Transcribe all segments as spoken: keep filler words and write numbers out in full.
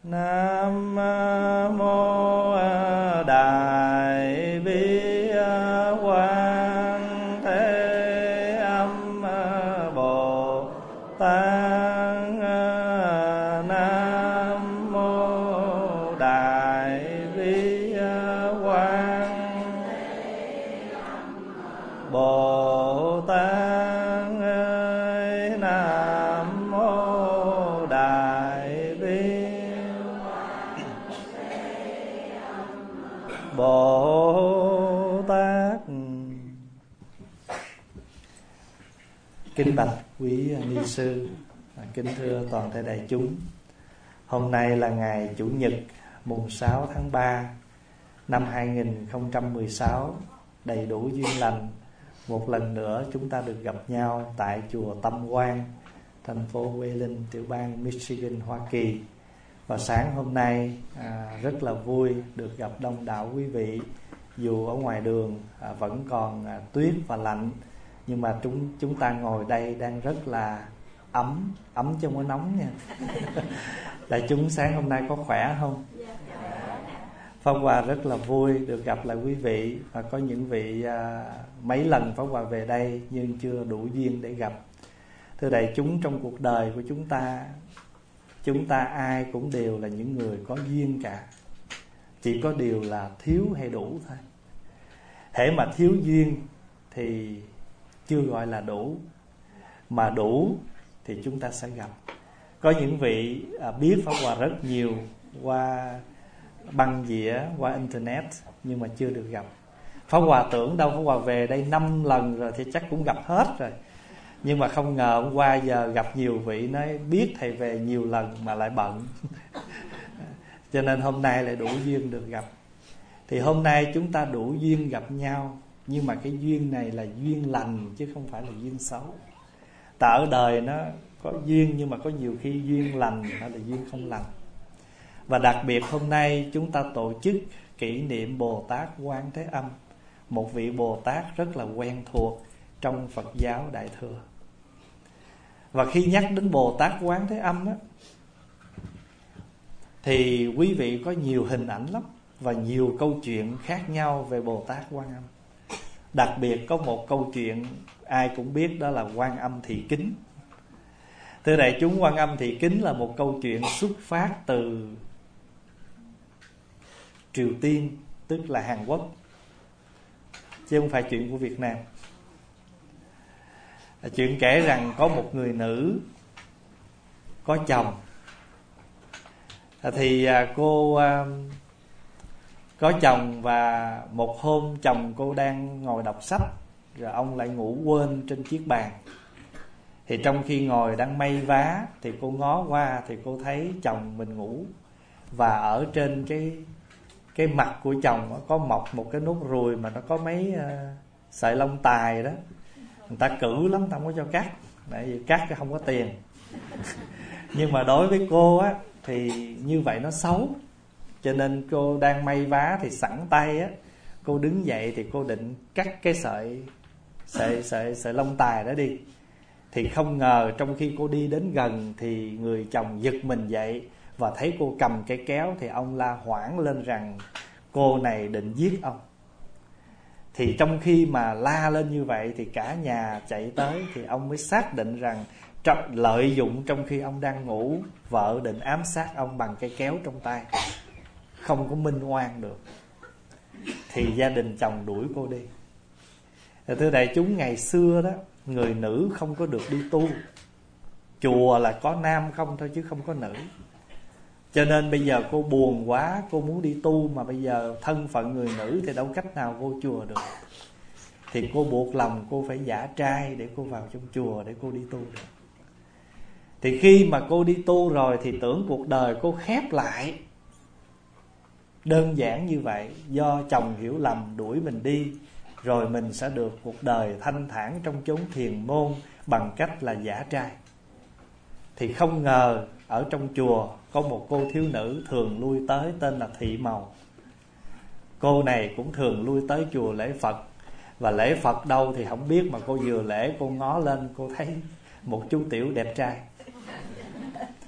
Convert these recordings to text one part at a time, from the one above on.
Nam mô Đại Bi Quan Thế Âm Bồ Tát. Nam mô Đại Bi Quan Bồ Tát. Nam mô Đại Bi Bồ Tát. Kính bạch quý ni sư, kính thưa toàn thể đại chúng. Hôm nay là ngày Chủ nhật mùng sáu tháng ba năm hai nghìn không trăm mười sáu, đầy đủ duyên lành. Một lần nữa chúng ta được gặp nhau tại chùa Tâm Quang, thành phố Wayland, tiểu bang Michigan, Hoa Kỳ. Và sáng hôm nay à, rất là vui được gặp đông đảo quý vị. Dù ở ngoài đường à, vẫn còn à, tuyết và lạnh, nhưng mà chúng chúng ta ngồi đây đang rất là ấm, ấm chứ không có nóng nha. Đại chúng sáng hôm nay có khỏe không? Pháp Hòa rất là vui được gặp lại quý vị. Và có những vị à, mấy lần Pháp Hòa về đây nhưng chưa đủ duyên để gặp. Thưa đại chúng, trong cuộc đời của chúng ta, chúng ta ai cũng đều là những người có duyên cả. Chỉ có điều là thiếu hay đủ thôi. Hễ mà thiếu duyên thì chưa gọi là đủ, mà đủ thì chúng ta sẽ gặp. Có những vị à, biết Pháp Hòa rất nhiều qua băng dĩa, qua internet, nhưng mà chưa được gặp. Pháp Hòa tưởng đâu Pháp Hòa về đây năm lần rồi thì chắc cũng gặp hết rồi. Nhưng mà không ngờ hôm qua giờ gặp nhiều vị nói biết thầy về nhiều lần mà lại bận. Cho nên hôm nay lại đủ duyên được gặp. Thì hôm nay chúng ta đủ duyên gặp nhau, nhưng mà cái duyên này là duyên lành chứ không phải là duyên xấu. Tại ở đời nó có duyên, nhưng mà có nhiều khi duyên lành hay là duyên không lành. Và đặc biệt hôm nay chúng ta tổ chức kỷ niệm Bồ Tát Quán Thế Âm, một vị Bồ Tát rất là quen thuộc trong Phật giáo Đại Thừa. Và khi nhắc đến Bồ Tát Quán Thế Âm á, thì quý vị có nhiều hình ảnh lắm và nhiều câu chuyện khác nhau về Bồ Tát Quan Âm. Đặc biệt có một câu chuyện ai cũng biết, đó là Quan Âm Thị Kính. Thưa đại chúng, Quan Âm Thị Kính là một câu chuyện xuất phát từ Triều Tiên, tức là Hàn Quốc, chứ không phải chuyện của Việt Nam. Chuyện kể rằng có một người nữ có chồng. Thì cô có chồng và một hôm chồng cô đang ngồi đọc sách, rồi ông lại ngủ quên trên chiếc bàn. Thì trong khi ngồi đang may vá thì cô ngó qua thì cô thấy chồng mình ngủ. Và ở trên cái cái mặt của chồng có mọc một cái nốt ruồi mà nó có mấy uh, sợi lông tài đó. Người ta cử lắm, ta không có cho cắt, tại vì cắt cái không có tiền. Nhưng mà đối với cô á thì như vậy nó xấu. Cho nên cô đang may vá thì sẵn tay á, cô đứng dậy thì cô định cắt cái sợi sợi sợi sợi lông tài đó đi. Thì không ngờ trong khi cô đi đến gần thì người chồng giật mình dậy và thấy cô cầm cây kéo, thì ông la hoảng lên rằng cô này định giết ông. Thì trong khi mà la lên như vậy thì cả nhà chạy tới, thì ông mới xác định rằng lợi dụng trong khi ông đang ngủ, vợ định ám sát ông bằng cây kéo trong tay, không có minh oan được. Thì gia đình chồng đuổi cô đi. Thưa đại chúng, ngày xưa đó người nữ không có được đi tu. Chùa là có nam không thôi chứ không có nữ. Cho nên bây giờ cô buồn quá, cô muốn đi tu, mà bây giờ thân phận người nữ thì đâu cách nào vô chùa được. Thì cô buộc lòng cô phải giả trai để cô vào trong chùa để cô đi tu được. Thì khi mà cô đi tu rồi thì tưởng cuộc đời cô khép lại. Đơn giản như vậy, do chồng hiểu lầm đuổi mình đi, rồi mình sẽ được cuộc đời thanh thản trong chốn thiền môn bằng cách là giả trai. Thì không ngờ ở trong chùa có một cô thiếu nữ thường lui tới tên là Thị Màu. Cô này cũng thường lui tới chùa lễ Phật. Và lễ Phật đâu thì không biết, mà cô vừa lễ cô ngó lên cô thấy một chú tiểu đẹp trai.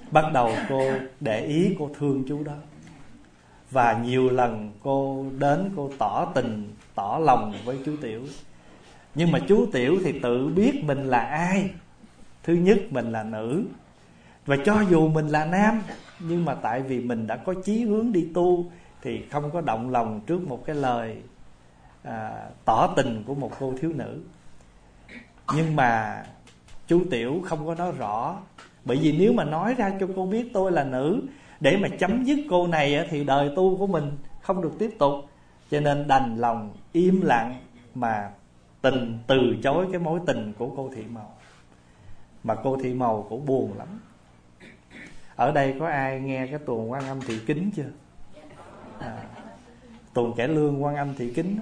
Bắt đầu cô để ý, cô thương chú đó. Và nhiều lần cô đến, cô tỏ tình, tỏ lòng với chú Tiểu. Nhưng mà chú Tiểu thì tự biết mình là ai. Thứ nhất, mình là nữ. Và cho dù mình là nam, nhưng mà tại vì mình đã có chí hướng đi tu, thì không có động lòng trước một cái lời à, tỏ tình của một cô thiếu nữ. Nhưng mà chú Tiểu không có nói rõ. Bởi vì nếu mà nói ra cho cô biết tôi là nữ, để mà chấm dứt cô này, thì đời tu của mình không được tiếp tục. Cho nên đành lòng im lặng mà tình từ chối cái mối tình của cô Thị Màu. Mà cô Thị Màu cũng buồn lắm. Ở đây có ai nghe cái tuồng Quan Âm Thị Kính chưa? À, tuồng cải lương Quan Âm Thị Kính đó.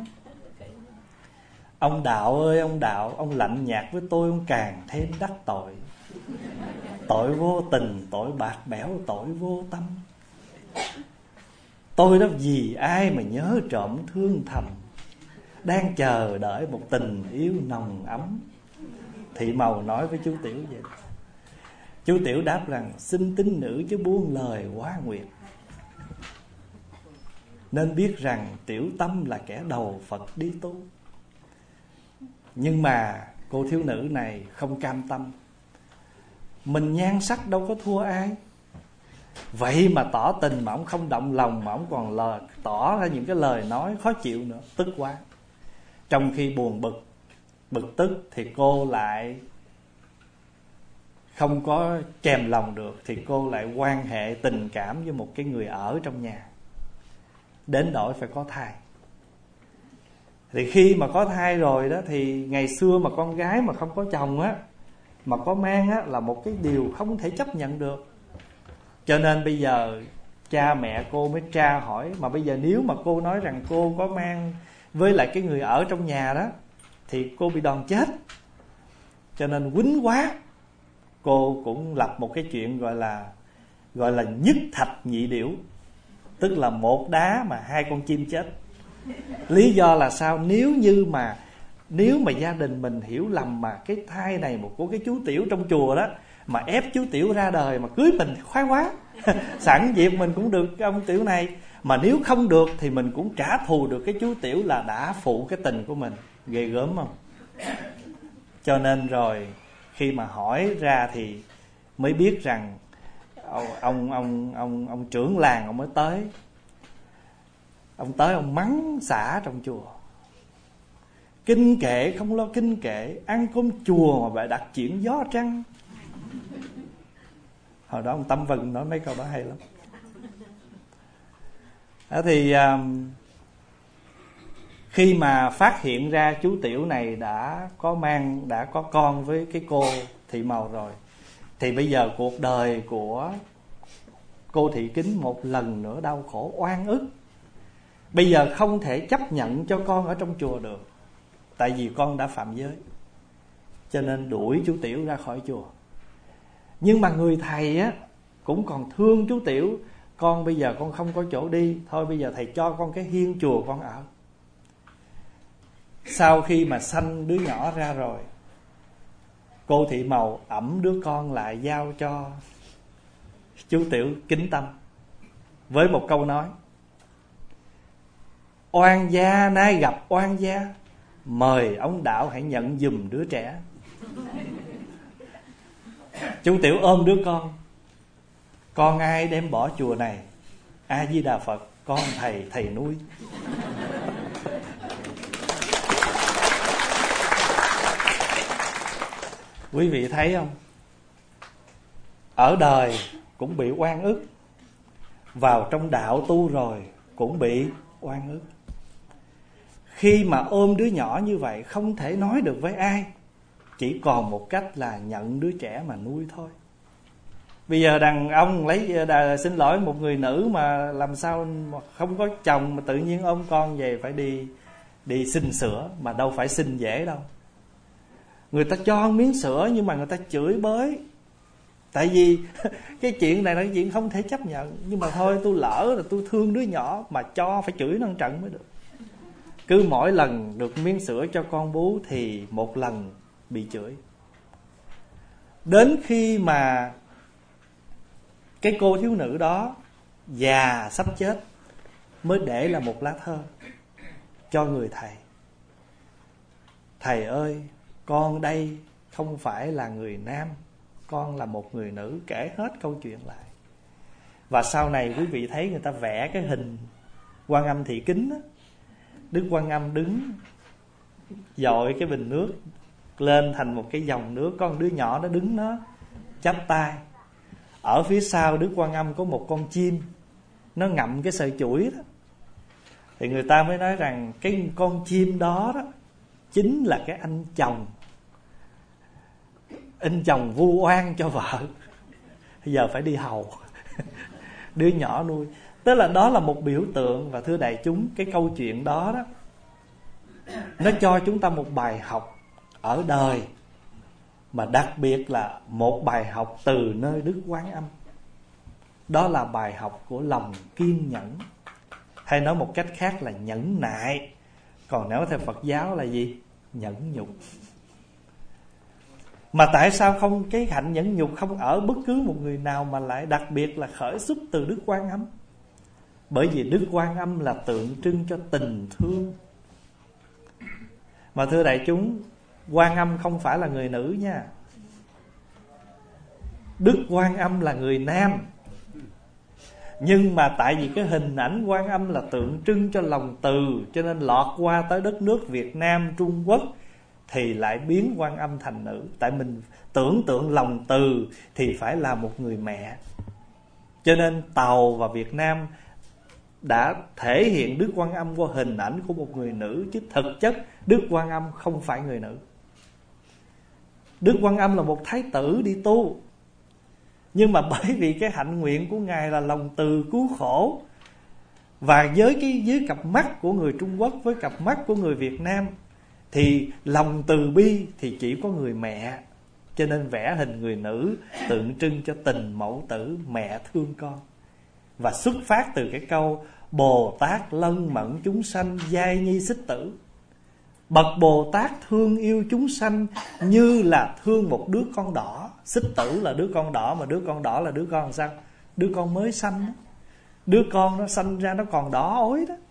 Ông Đạo ơi ông Đạo, ông lạnh nhạt với tôi, ông càng thêm đắc tội. Tội vô tình, tội bạc bẽo, tội vô tâm. Tôi đó vì ai mà nhớ trộm thương thầm, đang chờ đợi một tình yêu nồng ấm. Thị Màu nói với chú Tiểu vậy. Chú Tiểu đáp rằng: xin tín nữ chứ buông lời quá nguyệt. Nên biết rằng tiểu tâm là kẻ đầu Phật đi tu. Nhưng mà cô thiếu nữ này không cam tâm. Mình nhan sắc đâu có thua ai. Vậy mà tỏ tình mà ông không động lòng, mà ông còn lời, tỏ ra những cái lời nói khó chịu nữa. Tức quá. Trong khi buồn bực, bực tức, thì cô lại không có kèm lòng được. Thì cô lại quan hệ tình cảm với một cái người ở trong nhà, đến nỗi phải có thai. Thì khi mà có thai rồi đó, thì ngày xưa mà con gái mà không có chồng á, mà có mang á, là một cái điều không thể chấp nhận được. Cho nên bây giờ cha mẹ cô mới tra hỏi. Mà bây giờ nếu mà cô nói rằng cô có mang với lại cái người ở trong nhà đó, thì cô bị đòn chết. Cho nên quýnh quá, cô cũng lập một cái chuyện gọi là Gọi là nhất thạch nhị điểu. Tức là một đá mà hai con chim chết. Lý do là sao? Nếu như mà Nếu mà gia đình mình hiểu lầm mà cái thai này một của cái chú Tiểu trong chùa đó, mà ép chú Tiểu ra đời mà cưới mình khoái quá. Sẵn dịp mình cũng được cái ông Tiểu này. Mà nếu không được thì mình cũng trả thù được cái chú Tiểu là đã phụ cái tình của mình. Ghê gớm không? Cho nên rồi khi mà hỏi ra thì mới biết rằng ông ông ông ông, ông trưởng làng ông mới tới. Ông tới ông mắng xả trong chùa. Kinh kệ không lo kinh kệ, ăn cơm chùa mà phải đặt chuyện gió trăng. Hồi đó ông Tâm Vân nói mấy câu đó hay lắm. Đó thì khi mà phát hiện ra chú Tiểu này đã có mang, đã có con với cái cô Thị Màu rồi, thì bây giờ cuộc đời của cô Thị Kính một lần nữa đau khổ oan ức. Bây giờ không thể chấp nhận cho con ở trong chùa được, tại vì con đã phạm giới. Cho nên đuổi chú Tiểu ra khỏi chùa. Nhưng mà người thầy á cũng còn thương chú Tiểu. Con bây giờ con không có chỗ đi, thôi bây giờ thầy cho con cái hiên chùa con ở. Sau khi mà sanh đứa nhỏ ra rồi, cô Thị Màu ẵm đứa con lại giao cho chú Tiểu Kính Tâm với một câu nói: oan gia nay gặp oan gia, mời ông Đạo hãy nhận giùm đứa trẻ. Chú Tiểu ôm đứa con: con ai đem bỏ chùa này? A Di Đà Phật, con thầy, thầy nuôi. Quý vị thấy không? Ở đời cũng bị oan ức, vào trong đạo tu rồi cũng bị oan ức. Khi mà ôm đứa nhỏ như vậy không thể nói được với ai, chỉ còn một cách là nhận đứa trẻ mà nuôi thôi. Bây giờ đàn ông lấy đà, xin lỗi một người nữ mà làm sao mà không có chồng mà tự nhiên ôm con về phải đi đi xin sữa, mà đâu phải xin dễ đâu. Người ta cho miếng sữa nhưng mà người ta chửi bới. Tại vì cái chuyện này là cái chuyện không thể chấp nhận. Nhưng mà thôi, tôi lỡ là tôi thương đứa nhỏ, mà cho phải chửi nó một trận mới được. Cứ mỗi lần được miếng sữa cho con bú thì một lần bị chửi. Đến khi mà cái cô thiếu nữ đó già sắp chết mới để là một lá thơ cho người thầy. Thầy ơi, con đây không phải là người nam, con là một người nữ, kể hết câu chuyện lại. Và sau này quý vị thấy người ta vẽ cái hình Quan Âm Thị Kính đó. Đức Quan Âm đứng dội cái bình nước lên thành một cái dòng nước, có một đứa nhỏ nó đứng nó chắp tay. Ở phía sau Đức Quan Âm có một con chim, nó ngậm cái sợi chuỗi đó. Thì người ta mới nói rằng cái con chim đó đó chính là cái anh chồng, anh chồng vu oan cho vợ, bây giờ phải đi hầu đứa nhỏ nuôi. Tức là đó là một biểu tượng. Và thưa đại chúng, cái câu chuyện đó đó nó cho chúng ta một bài học ở đời, mà đặc biệt là một bài học từ nơi Đức Quán Âm. Đó là bài học của lòng kiên nhẫn, hay nói một cách khác là nhẫn nại. Còn nếu theo Phật giáo là gì? Nhẫn nhục. Mà tại sao không cái hạnh nhẫn nhục không ở bất cứ một người nào, mà lại đặc biệt là khởi xuất từ Đức Quan Âm? Bởi vì Đức Quan Âm là tượng trưng cho tình thương. Mà thưa đại chúng, Quan Âm không phải là người nữ nha. Đức Quan Âm là người nam. Nhưng mà tại vì cái hình ảnh Quan Âm là tượng trưng cho lòng từ, cho nên lọt qua tới đất nước Việt Nam, Trung Quốc thì lại biến Quan Âm thành nữ. Tại mình tưởng tượng lòng từ thì phải là một người mẹ, cho nên Tàu và Việt Nam đã thể hiện Đức Quan Âm qua hình ảnh của một người nữ. Chứ thực chất Đức Quan Âm không phải người nữ. Đức Quan Âm là một thái tử đi tu, nhưng mà bởi vì cái hạnh nguyện của Ngài là lòng từ cứu khổ, và với cái dưới cặp mắt của người Trung Quốc, với cặp mắt của người Việt Nam, thì lòng từ bi thì chỉ có người mẹ. Cho nên vẽ hình người nữ tượng trưng cho tình mẫu tử, mẹ thương con. Và xuất phát từ cái câu Bồ Tát lân mẫn chúng sanh, giai nhi xích tử. Bậc Bồ Tát thương yêu chúng sanh như là thương một đứa con đỏ. Xích tử là đứa con đỏ, mà đứa con đỏ là đứa con làm sao? Đứa con mới sanh đó. Đứa con nó sanh ra nó còn đỏ ối đó.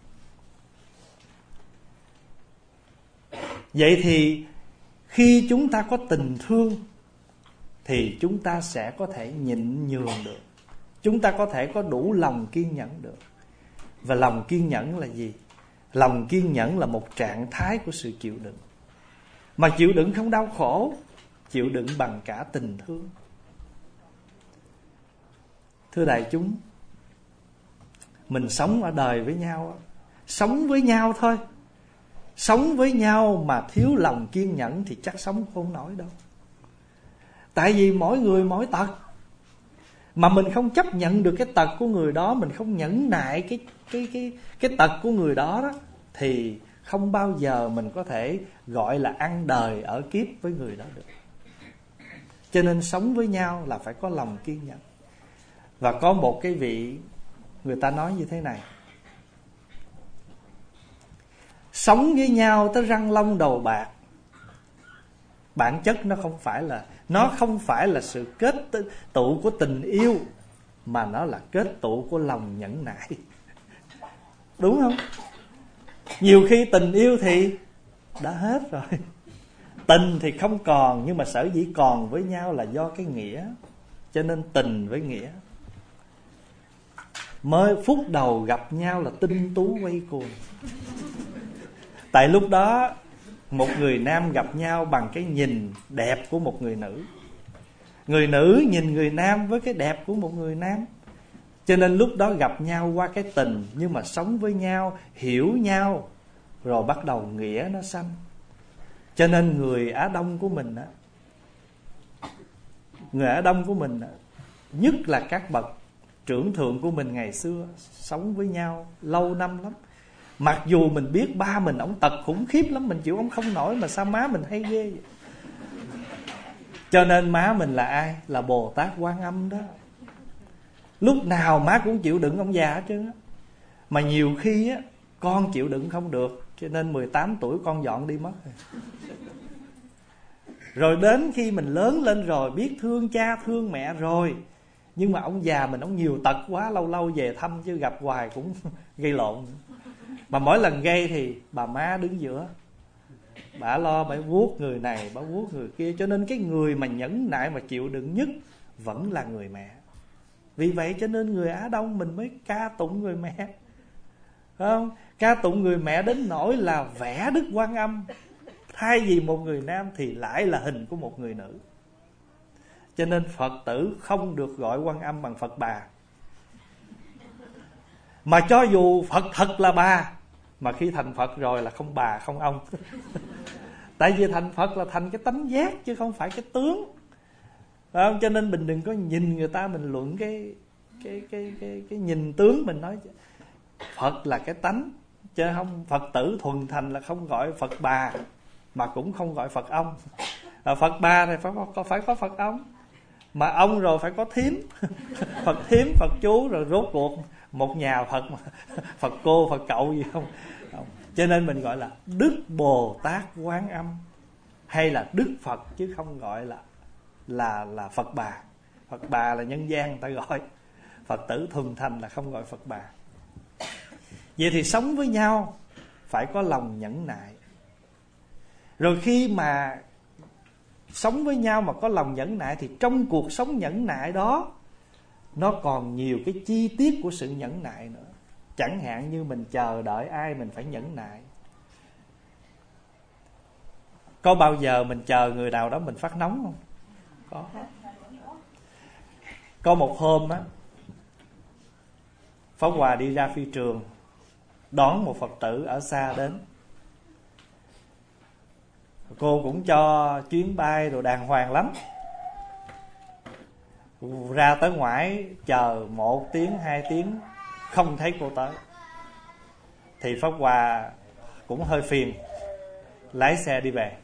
Vậy thì khi chúng ta có tình thương thì chúng ta sẽ có thể nhịn nhường được, chúng ta có thể có đủ lòng kiên nhẫn được. Và lòng kiên nhẫn là gì? Lòng kiên nhẫn là một trạng thái của sự chịu đựng. Mà chịu đựng không đau khổ, chịu đựng bằng cả tình thương. Thưa đại chúng, mình sống ở đời với nhau, sống với nhau thôi. Sống với nhau mà thiếu lòng kiên nhẫn thì chắc sống không nổi đâu. Tại vì mỗi người mỗi tật, mà mình không chấp nhận được cái tật của người đó, mình không nhẫn nại cái cái cái cái tật của người đó đó, thì không bao giờ mình có thể gọi là ăn đời ở kiếp với người đó được. Cho nên sống với nhau là phải có lòng kiên nhẫn. Và có một cái vị, người ta nói như thế này: sống với nhau tới răng long đầu bạc. Bản chất nó không phải là Nó không phải là sự kết tụ của tình yêu, mà nó là kết tụ của lòng nhẫn nại. Đúng không? Nhiều khi tình yêu thì đã hết rồi, tình thì không còn, nhưng mà sở dĩ còn với nhau là do cái nghĩa. Cho nên tình với nghĩa. Mới phút đầu gặp nhau là tinh tú quay cuồng. Tại lúc đó một người nam gặp nhau bằng cái nhìn đẹp của một người nữ, người nữ nhìn người nam với cái đẹp của một người nam. Cho nên lúc đó gặp nhau qua cái tình, nhưng mà sống với nhau, hiểu nhau, rồi bắt đầu nghĩa nó sanh. Cho nên người Á Đông của mình á, Người Á Đông của mình á, nhất là các bậc trưởng thượng của mình ngày xưa, sống với nhau lâu năm lắm. Mặc dù mình biết ba mình ổng tật khủng khiếp lắm, mình chịu ổng không nổi, mà sao má mình hay ghê vậy? Cho nên má mình là ai? Là Bồ Tát Quan Âm đó. Lúc nào má cũng chịu đựng ông già hết trơn á. Mà nhiều khi á, con chịu đựng không được, cho nên mười tám tuổi con dọn đi mất rồi. Rồi đến khi mình lớn lên rồi, biết thương cha thương mẹ rồi, Nhưng mà ông già mình ông nhiều tật quá, lâu lâu về thăm chứ gặp hoài cũng gây lộn. Mà mỗi lần gây thì bà má đứng giữa, bà lo bà vuốt người này, bà vuốt người kia. Cho nên cái người mà nhẫn nại mà chịu đựng nhất vẫn là người mẹ. Vì vậy cho nên người Á Đông mình mới ca tụng người mẹ, phải không? Ca tụng người mẹ đến nỗi là vẽ Đức Quan Âm, thay vì một người nam thì lại là hình của một người nữ. Cho nên Phật tử không được gọi Quan Âm bằng Phật bà. Mà cho dù Phật thật là bà, mà khi thành Phật rồi là không bà không ông. Tại vì thành Phật là thành cái tánh giác chứ không phải cái tướng, phải không? Cho nên mình đừng có nhìn người ta mình luận cái cái cái cái cái nhìn tướng. Mình nói Phật là cái tánh, chứ không. Phật tử thuần thành là không gọi Phật bà, mà cũng không gọi Phật ông. À, Phật bà thì phải có phải có Phật ông, mà ông rồi phải có thím. Phật thím, Phật chú, rồi rốt cuộc một nhà Phật mà. Phật cô, Phật cậu gì không? Không. Cho nên mình gọi là Đức Bồ Tát Quán Âm hay là Đức Phật, chứ không gọi là là là Phật bà. Phật bà là nhân gian người ta gọi, Phật tử thuần thành là không gọi Phật bà. Vậy thì sống với nhau phải có lòng nhẫn nại. Rồi khi mà sống với nhau mà có lòng nhẫn nại thì trong cuộc sống nhẫn nại đó nó còn nhiều cái chi tiết của sự nhẫn nại nữa. Chẳng hạn như mình chờ đợi ai mình phải nhẫn nại. Có bao giờ mình chờ người nào đó mình phát nóng không? Có. Có một hôm á, Pháp Hòa đi ra phi trường đón một Phật tử ở xa đến. Cô cũng cho chuyến bay rồi đàng hoàng lắm. Ra tới ngoải chờ một tiếng hai tiếng không thấy cô tới, thì Pháp Hòa cũng hơi phiền, lái xe đi về.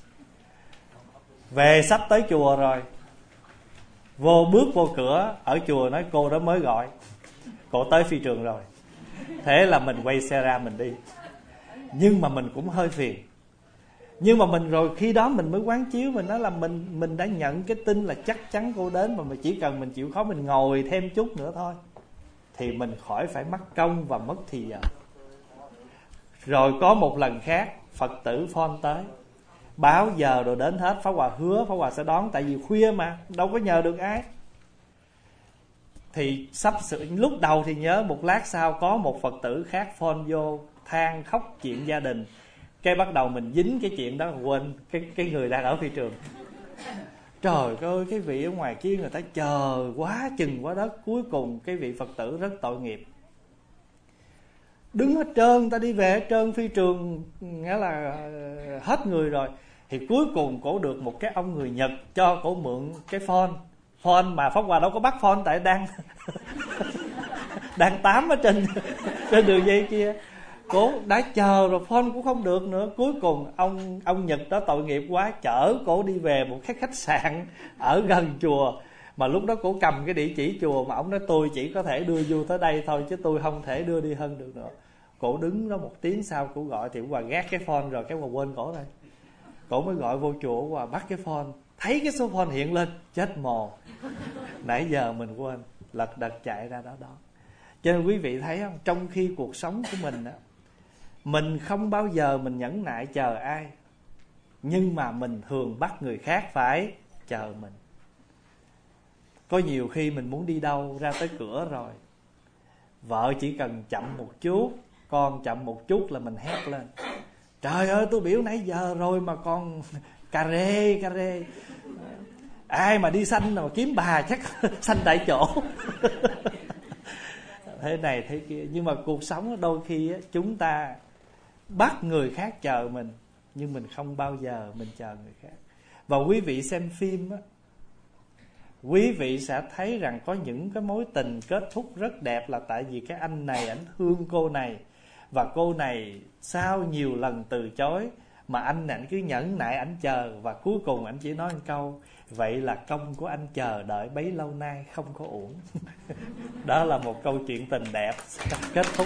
Về sắp tới chùa rồi, vô bước vô cửa ở chùa nói cô đó mới gọi, cô tới phi trường rồi. Thế là mình quay xe ra mình đi. Nhưng mà mình cũng hơi phiền. Nhưng mà mình rồi khi đó mình mới quán chiếu, mình nói là mình mình đã nhận cái tin là chắc chắn cô đến, mà mình chỉ cần mình chịu khó mình ngồi thêm chút nữa thôi thì mình khỏi phải mất công và mất thì giờ. Rồi có một lần khác Phật tử phone tới báo giờ rồi đến hết. Pháp Hòa hứa Pháp Hòa sẽ đón, tại vì khuya mà đâu có nhờ được ai. Thì sắp sự lúc đầu thì nhớ, một lát sau có một Phật tử khác phone vô than khóc chuyện gia đình. Cái bắt đầu mình dính cái chuyện đó, quên cái cái người đang ở phi trường. Trời ơi, cái vị ở ngoài kia người ta chờ quá chừng quá đất. Cuối cùng cái vị Phật tử rất tội nghiệp, đứng hết trơn, người ta đi về hết trơn phi trường, nghĩa là hết người rồi. Thì cuối cùng cổ được một cái ông người Nhật cho cổ mượn cái phone. Phone mà Pháp Hòa đâu có bắt phone, tại đang đang tám ở trên trên đường dây kia. Cổ đã chờ rồi phone cũng không được nữa. Cuối cùng ông ông Nhật đó tội nghiệp quá, chở cổ đi về một cái khách sạn ở gần chùa. Mà lúc đó cổ cầm cái địa chỉ chùa, mà ông nói tôi chỉ có thể đưa vô tới đây thôi, chứ tôi không thể đưa đi hơn được nữa. Cổ đứng đó một tiếng sau cổ gọi, thì Hòa gác cái phone rồi, cái Hòa quên cổ rồi. Cổ mới gọi vô chùa, Hòa bắt cái phone, thấy cái số phone hiện lên, chết mồ, nãy giờ mình quên, lật đật chạy ra đó đó. Cho nên quý vị thấy không, trong khi cuộc sống của mình á, mình không bao giờ mình nhẫn nại chờ ai, nhưng mà mình thường bắt người khác phải chờ mình. Có nhiều khi mình muốn đi đâu, ra tới cửa rồi, vợ chỉ cần chậm một chút, con chậm một chút là mình hét lên: trời ơi, tôi biểu nãy giờ rồi mà con cà rê cà rê. Ai mà đi sanh mà kiếm bà chắc sanh tại chỗ. Thế này thế kia. Nhưng mà cuộc sống đôi khi chúng ta bắt người khác chờ mình, nhưng mình không bao giờ mình chờ người khác. Và quý vị xem phim á, quý vị sẽ thấy rằng có những cái mối tình kết thúc rất đẹp là tại vì cái anh này ảnh thương cô này, và cô này sau nhiều lần từ chối mà anh ảnh cứ nhẫn nại ảnh chờ, và cuối cùng ảnh chỉ nói một câu: vậy là công của anh chờ đợi bấy lâu nay không có uổng. Đó là một câu chuyện tình đẹp kết thúc.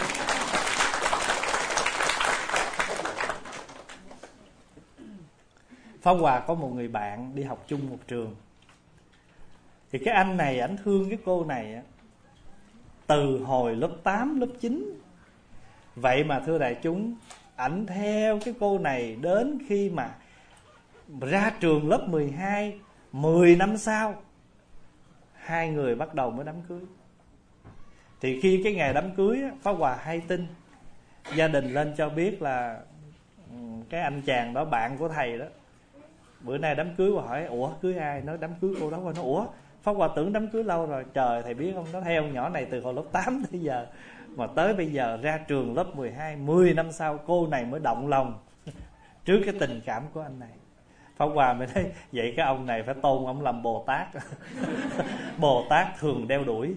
Pháp Hòa có một người bạn đi học chung một trường. Thì cái anh này ảnh thương cái cô này từ hồi lớp tám, lớp chín. Vậy mà thưa đại chúng, ảnh theo cái cô này đến khi mà ra trường lớp mười hai, mười năm sau hai người bắt đầu mới đám cưới. Thì khi cái ngày đám cưới Pháp Hòa hay tin, gia đình lên cho biết là cái anh chàng đó bạn của thầy đó, bữa nay đám cưới. Hòa hỏi ủa cưới ai? Nói đám cưới cô đó. Hòa nói ủa Pháp Hòa tưởng đám cưới lâu rồi. Trời, thầy biết không, nó theo nhỏ này từ hồi lớp tám tới giờ, mà tới bây giờ ra trường lớp mười hai, mười năm sau cô này mới động lòng trước cái tình cảm của anh này. Pháp Hòa mới nói vậy cái ông này phải tôn ông làm Bồ Tát. Bồ Tát thường đeo đuổi.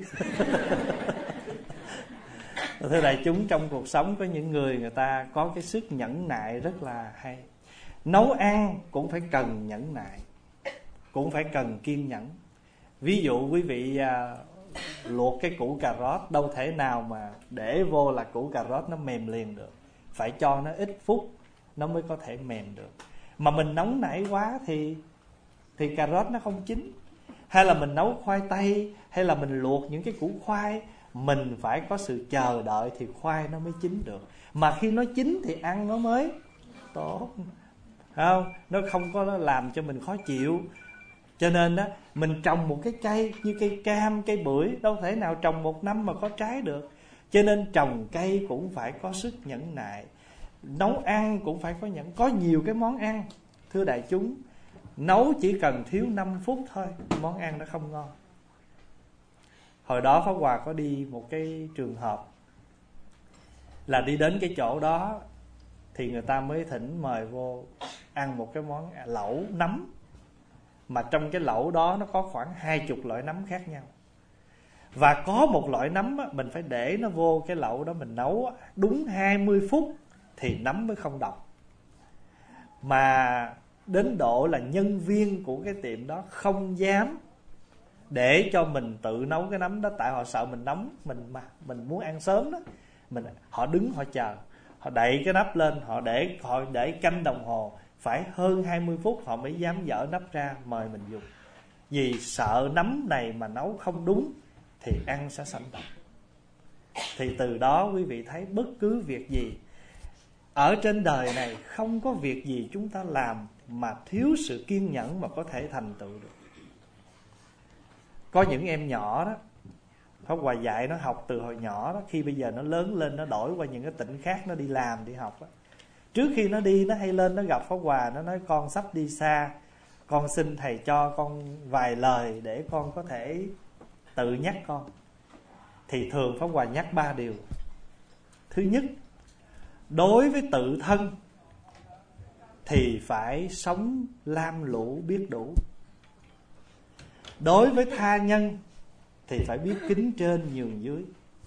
Thưa đại chúng, trong cuộc sống có những người người ta có cái sức nhẫn nại rất là hay. Nấu ăn cũng phải cần nhẫn nại, cũng phải cần kiên nhẫn. Ví dụ quý vị à, luộc cái củ cà rốt, đâu thể nào mà để vô là củ cà rốt nó mềm liền được, phải cho nó ít phút nó mới có thể mềm được. Mà mình nóng nảy quá thì thì cà rốt nó không chín. Hay là mình nấu khoai tây, hay là mình luộc những cái củ khoai, mình phải có sự chờ đợi thì khoai nó mới chín được. Mà khi nó chín thì ăn nó mới tốt, không? Nó không có làm cho mình khó chịu. Cho nên đó, mình trồng một cái cây như cây cam, cây bưởi, đâu thể nào trồng một năm mà có trái được. Cho nên trồng cây cũng phải có sức nhẫn nại. Nấu ăn cũng phải có nhẫn. Có nhiều cái món ăn, thưa đại chúng, nấu chỉ cần thiếu năm phút thôi, món ăn nó không ngon. Hồi đó Pháp Hòa có đi một cái trường hợp là đi đến cái chỗ đó thì người ta mới thỉnh mời vô ăn một cái món lẩu nấm. Mà trong cái lẩu đó nó có khoảng hai chục loại nấm khác nhau. Và có một loại nấm á, mình phải để nó vô cái lẩu đó mình nấu đúng hai mươi phút thì nấm mới không độc. Mà đến độ là nhân viên của cái tiệm đó không dám để cho mình tự nấu cái nấm đó, tại họ sợ mình nóng, mình mà mình muốn ăn sớm đó. Mình họ đứng họ chờ, họ đậy cái nắp lên, họ để họ để canh đồng hồ, phải hơn hai mươi phút họ mới dám dỡ nắp ra mời mình dùng. Vì sợ nấm này mà nấu không đúng thì ăn sẽ sanh độc. Thì từ đó quý vị thấy bất cứ việc gì ở trên đời này, không có việc gì chúng ta làm mà thiếu sự kiên nhẫn mà có thể thành tựu được. Có những em nhỏ đó, Pháp Hòa dạy nó học từ hồi nhỏ đó, khi bây giờ nó lớn lên, nó đổi qua những cái tỉnh khác, nó đi làm, đi học đó. Trước khi nó đi, nó hay lên nó gặp Pháp Hòa, nó nói con sắp đi xa, con xin thầy cho con vài lời để con có thể tự nhắc con. Thì thường Pháp Hòa nhắc ba điều. Thứ nhất, đối với tự thân thì phải sống lam lũ biết đủ. Đối với tha nhân thì phải biết kính trên nhường dưới.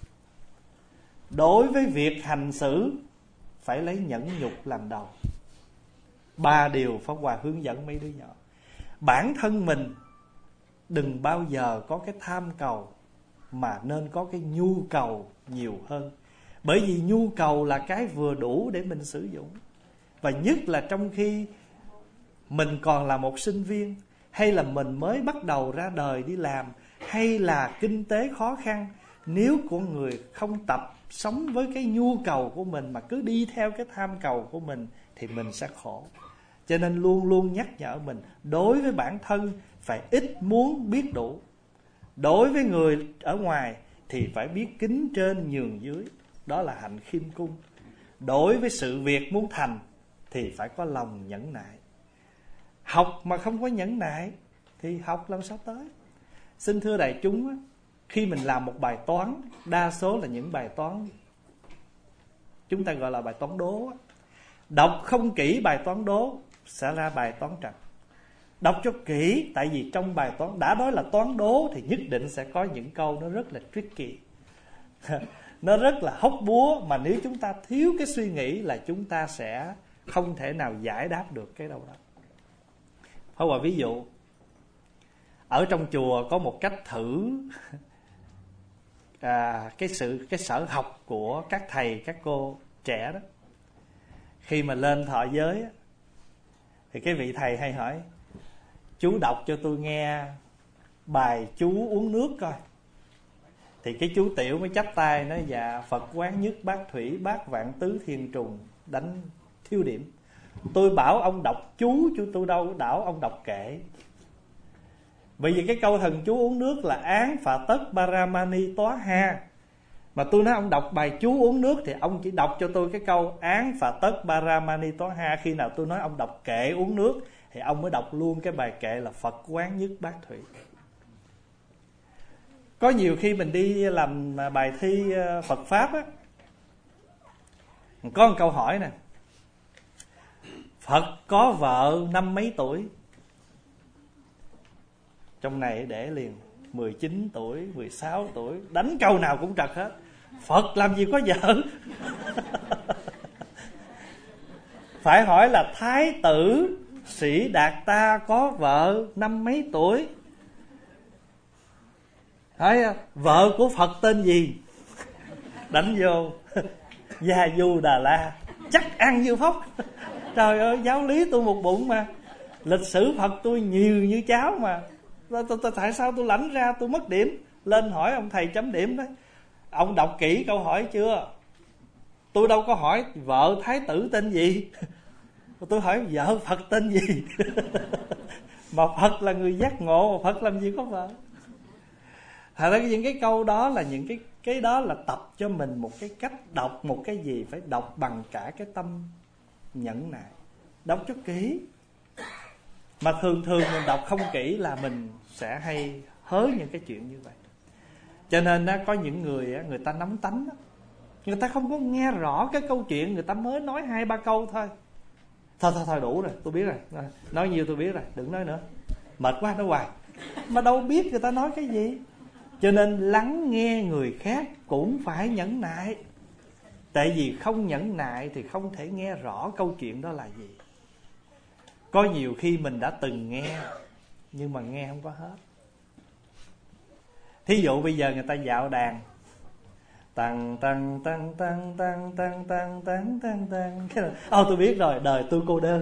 Đối với việc hành xử phải lấy nhẫn nhục làm đầu. Ba điều Pháp Hòa hướng dẫn mấy đứa nhỏ. Bản thân mình đừng bao giờ có cái tham cầu, mà nên có cái nhu cầu nhiều hơn. Bởi vì nhu cầu là cái vừa đủ để mình sử dụng. Và nhất là trong khi mình còn là một sinh viên, hay là mình mới bắt đầu ra đời đi làm, hay là kinh tế khó khăn, nếu con người không tập sống với cái nhu cầu của mình mà cứ đi theo cái tham cầu của mình thì mình sẽ khổ. Cho nên luôn luôn nhắc nhở mình, đối với bản thân phải ít muốn biết đủ. Đối với người ở ngoài thì phải biết kính trên nhường dưới, đó là hạnh khiêm cung. Đối với sự việc muốn thành thì phải có lòng nhẫn nại. Học mà không có nhẫn nại thì học làm sao tới. Xin thưa đại chúng, khi mình làm một bài toán, đa số là những bài toán chúng ta gọi là bài toán đố, đọc không kỹ bài toán đố sẽ ra bài toán trật. Đọc cho kỹ, tại vì trong bài toán đã nói là toán đố thì nhất định sẽ có những câu nó rất là tricky, nó rất là hóc búa, mà nếu chúng ta thiếu cái suy nghĩ là chúng ta sẽ không thể nào giải đáp được cái đâu đó. Pháp Hòa ví dụ, ở trong chùa có một cách thử à, cái sự cái sở học của các thầy các cô trẻ đó. Khi mà lên thọ giới á, thì cái vị thầy hay hỏi: chú đọc cho tôi nghe bài chú uống nước coi. Thì cái chú Tiểu mới chắp tay nói: dạ Phật quán nhất bát thủy bát vạn tứ thiên trùng, đánh thiếu điểm. Tôi bảo ông đọc chú chứ tôi đâu đảo ông đọc kệ. Bởi vì cái câu thần chú uống nước là án phạ tất paramani tóa ha. Mà tôi nói ông đọc bài chú uống nước thì ông chỉ đọc cho tôi cái câu án phạ tất paramani tóa ha. Khi nào tôi nói ông đọc kệ uống nước thì ông mới đọc luôn cái bài kệ là Phật quán nhất bát thủy. Có nhiều khi mình đi làm bài thi Phật Pháp á, có một câu hỏi nè: Phật có vợ năm mấy tuổi? Trong này để liền mười chín tuổi, mười sáu tuổi, đánh câu nào cũng trật hết. Phật làm gì có vợ? Phải hỏi là Thái tử Sĩ Đạt Ta có vợ năm mấy tuổi? Hỏi vợ của Phật tên gì? Đánh vô Gia Du Đà La, chắc ăn như phóc. Trời ơi, giáo lý tôi một bụng mà, lịch sử Phật tôi nhiều như cháo mà. Tôi, tôi, tôi, tại sao tôi lãnh ra tôi mất điểm? Lên hỏi ông thầy chấm điểm đấy. Ông đọc kỹ câu hỏi chưa? Tôi đâu có hỏi vợ Thái tử tên gì. Tôi hỏi vợ Phật tên gì. Mà Phật là người giác ngộ, mà Phật làm gì có vợ. Thật ra những cái câu đó là những cái cái đó là tập cho mình một cái cách đọc một cái gì phải đọc bằng cả cái tâm nhẫn nại, đọc cho kỹ. Mà thường thường mình đọc không kỹ là mình sẽ hay hớ những cái chuyện như vậy. Cho nên á, có những người á, người ta nóng tánh á, người ta không có nghe rõ cái câu chuyện, người ta mới nói hai ba câu thôi. Thôi thôi thôi đủ rồi, tôi biết rồi. Nói nhiều tôi biết rồi, đừng nói nữa. Mệt quá nói hoài. Mà đâu biết người ta nói cái gì. Cho nên lắng nghe người khác cũng phải nhẫn nại. Tại vì không nhẫn nại thì không thể nghe rõ câu chuyện đó là gì. Có nhiều khi mình đã từng nghe nhưng mà nghe không có hết. Thí dụ bây giờ người ta dạo đàn tăng tăng tăng tăng tăng tăng tăng tăng tăng tăng. Ồ tôi biết rồi, đời tôi cô đơn.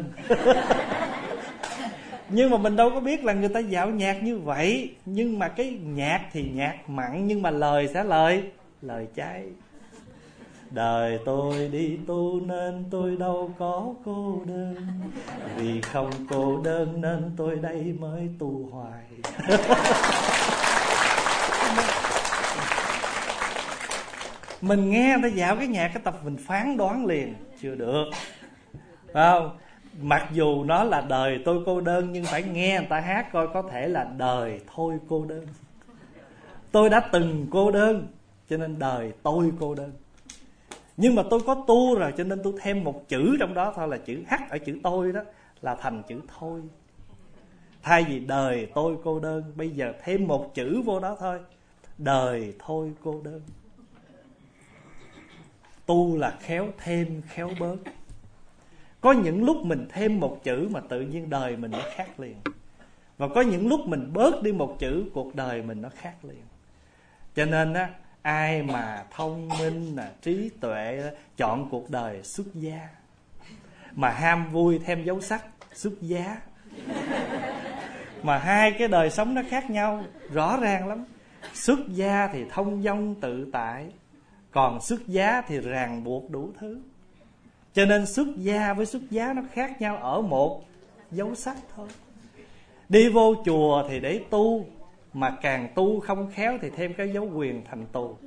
Nhưng mà mình đâu có biết là người ta dạo nhạc như vậy. Nhưng mà cái nhạc thì nhạc mặn, nhưng mà lời sẽ lời lời cháy. Đời tôi đi tu nên tôi đâu có cô đơn, vì không cô đơn nên tôi đây mới tu hoài. Mình nghe người ta dạo cái nhạc cái tập mình phán đoán liền, chưa được. Phải không? Mặc dù nó là đời tôi cô đơn, nhưng phải nghe người ta hát coi có thể là đời thôi cô đơn. Tôi đã từng cô đơn cho nên đời tôi cô đơn. Nhưng mà tôi có tu rồi cho nên tôi thêm một chữ trong đó thôi, là chữ H ở chữ tôi đó là thành chữ thôi. Thay vì đời tôi cô đơn, bây giờ thêm một chữ vô đó thôi, đời thôi cô đơn. Tu là khéo thêm khéo bớt. Có những lúc mình thêm một chữ mà tự nhiên đời mình nó khác liền. Và có những lúc mình bớt đi một chữ, cuộc đời mình nó khác liền. Cho nên á, ai mà thông minh, là trí tuệ, chọn cuộc đời xuất gia. Mà ham vui thêm dấu sắc, xuất giá. Mà hai cái đời sống nó khác nhau, rõ ràng lắm. Xuất gia thì thông dong tự tại, còn xuất giá thì ràng buộc đủ thứ. Cho nên xuất gia với xuất giá nó khác nhau ở một dấu sắc thôi. Đi vô chùa thì để tu, mà càng tu không khéo thì thêm cái dấu quyền thành tù.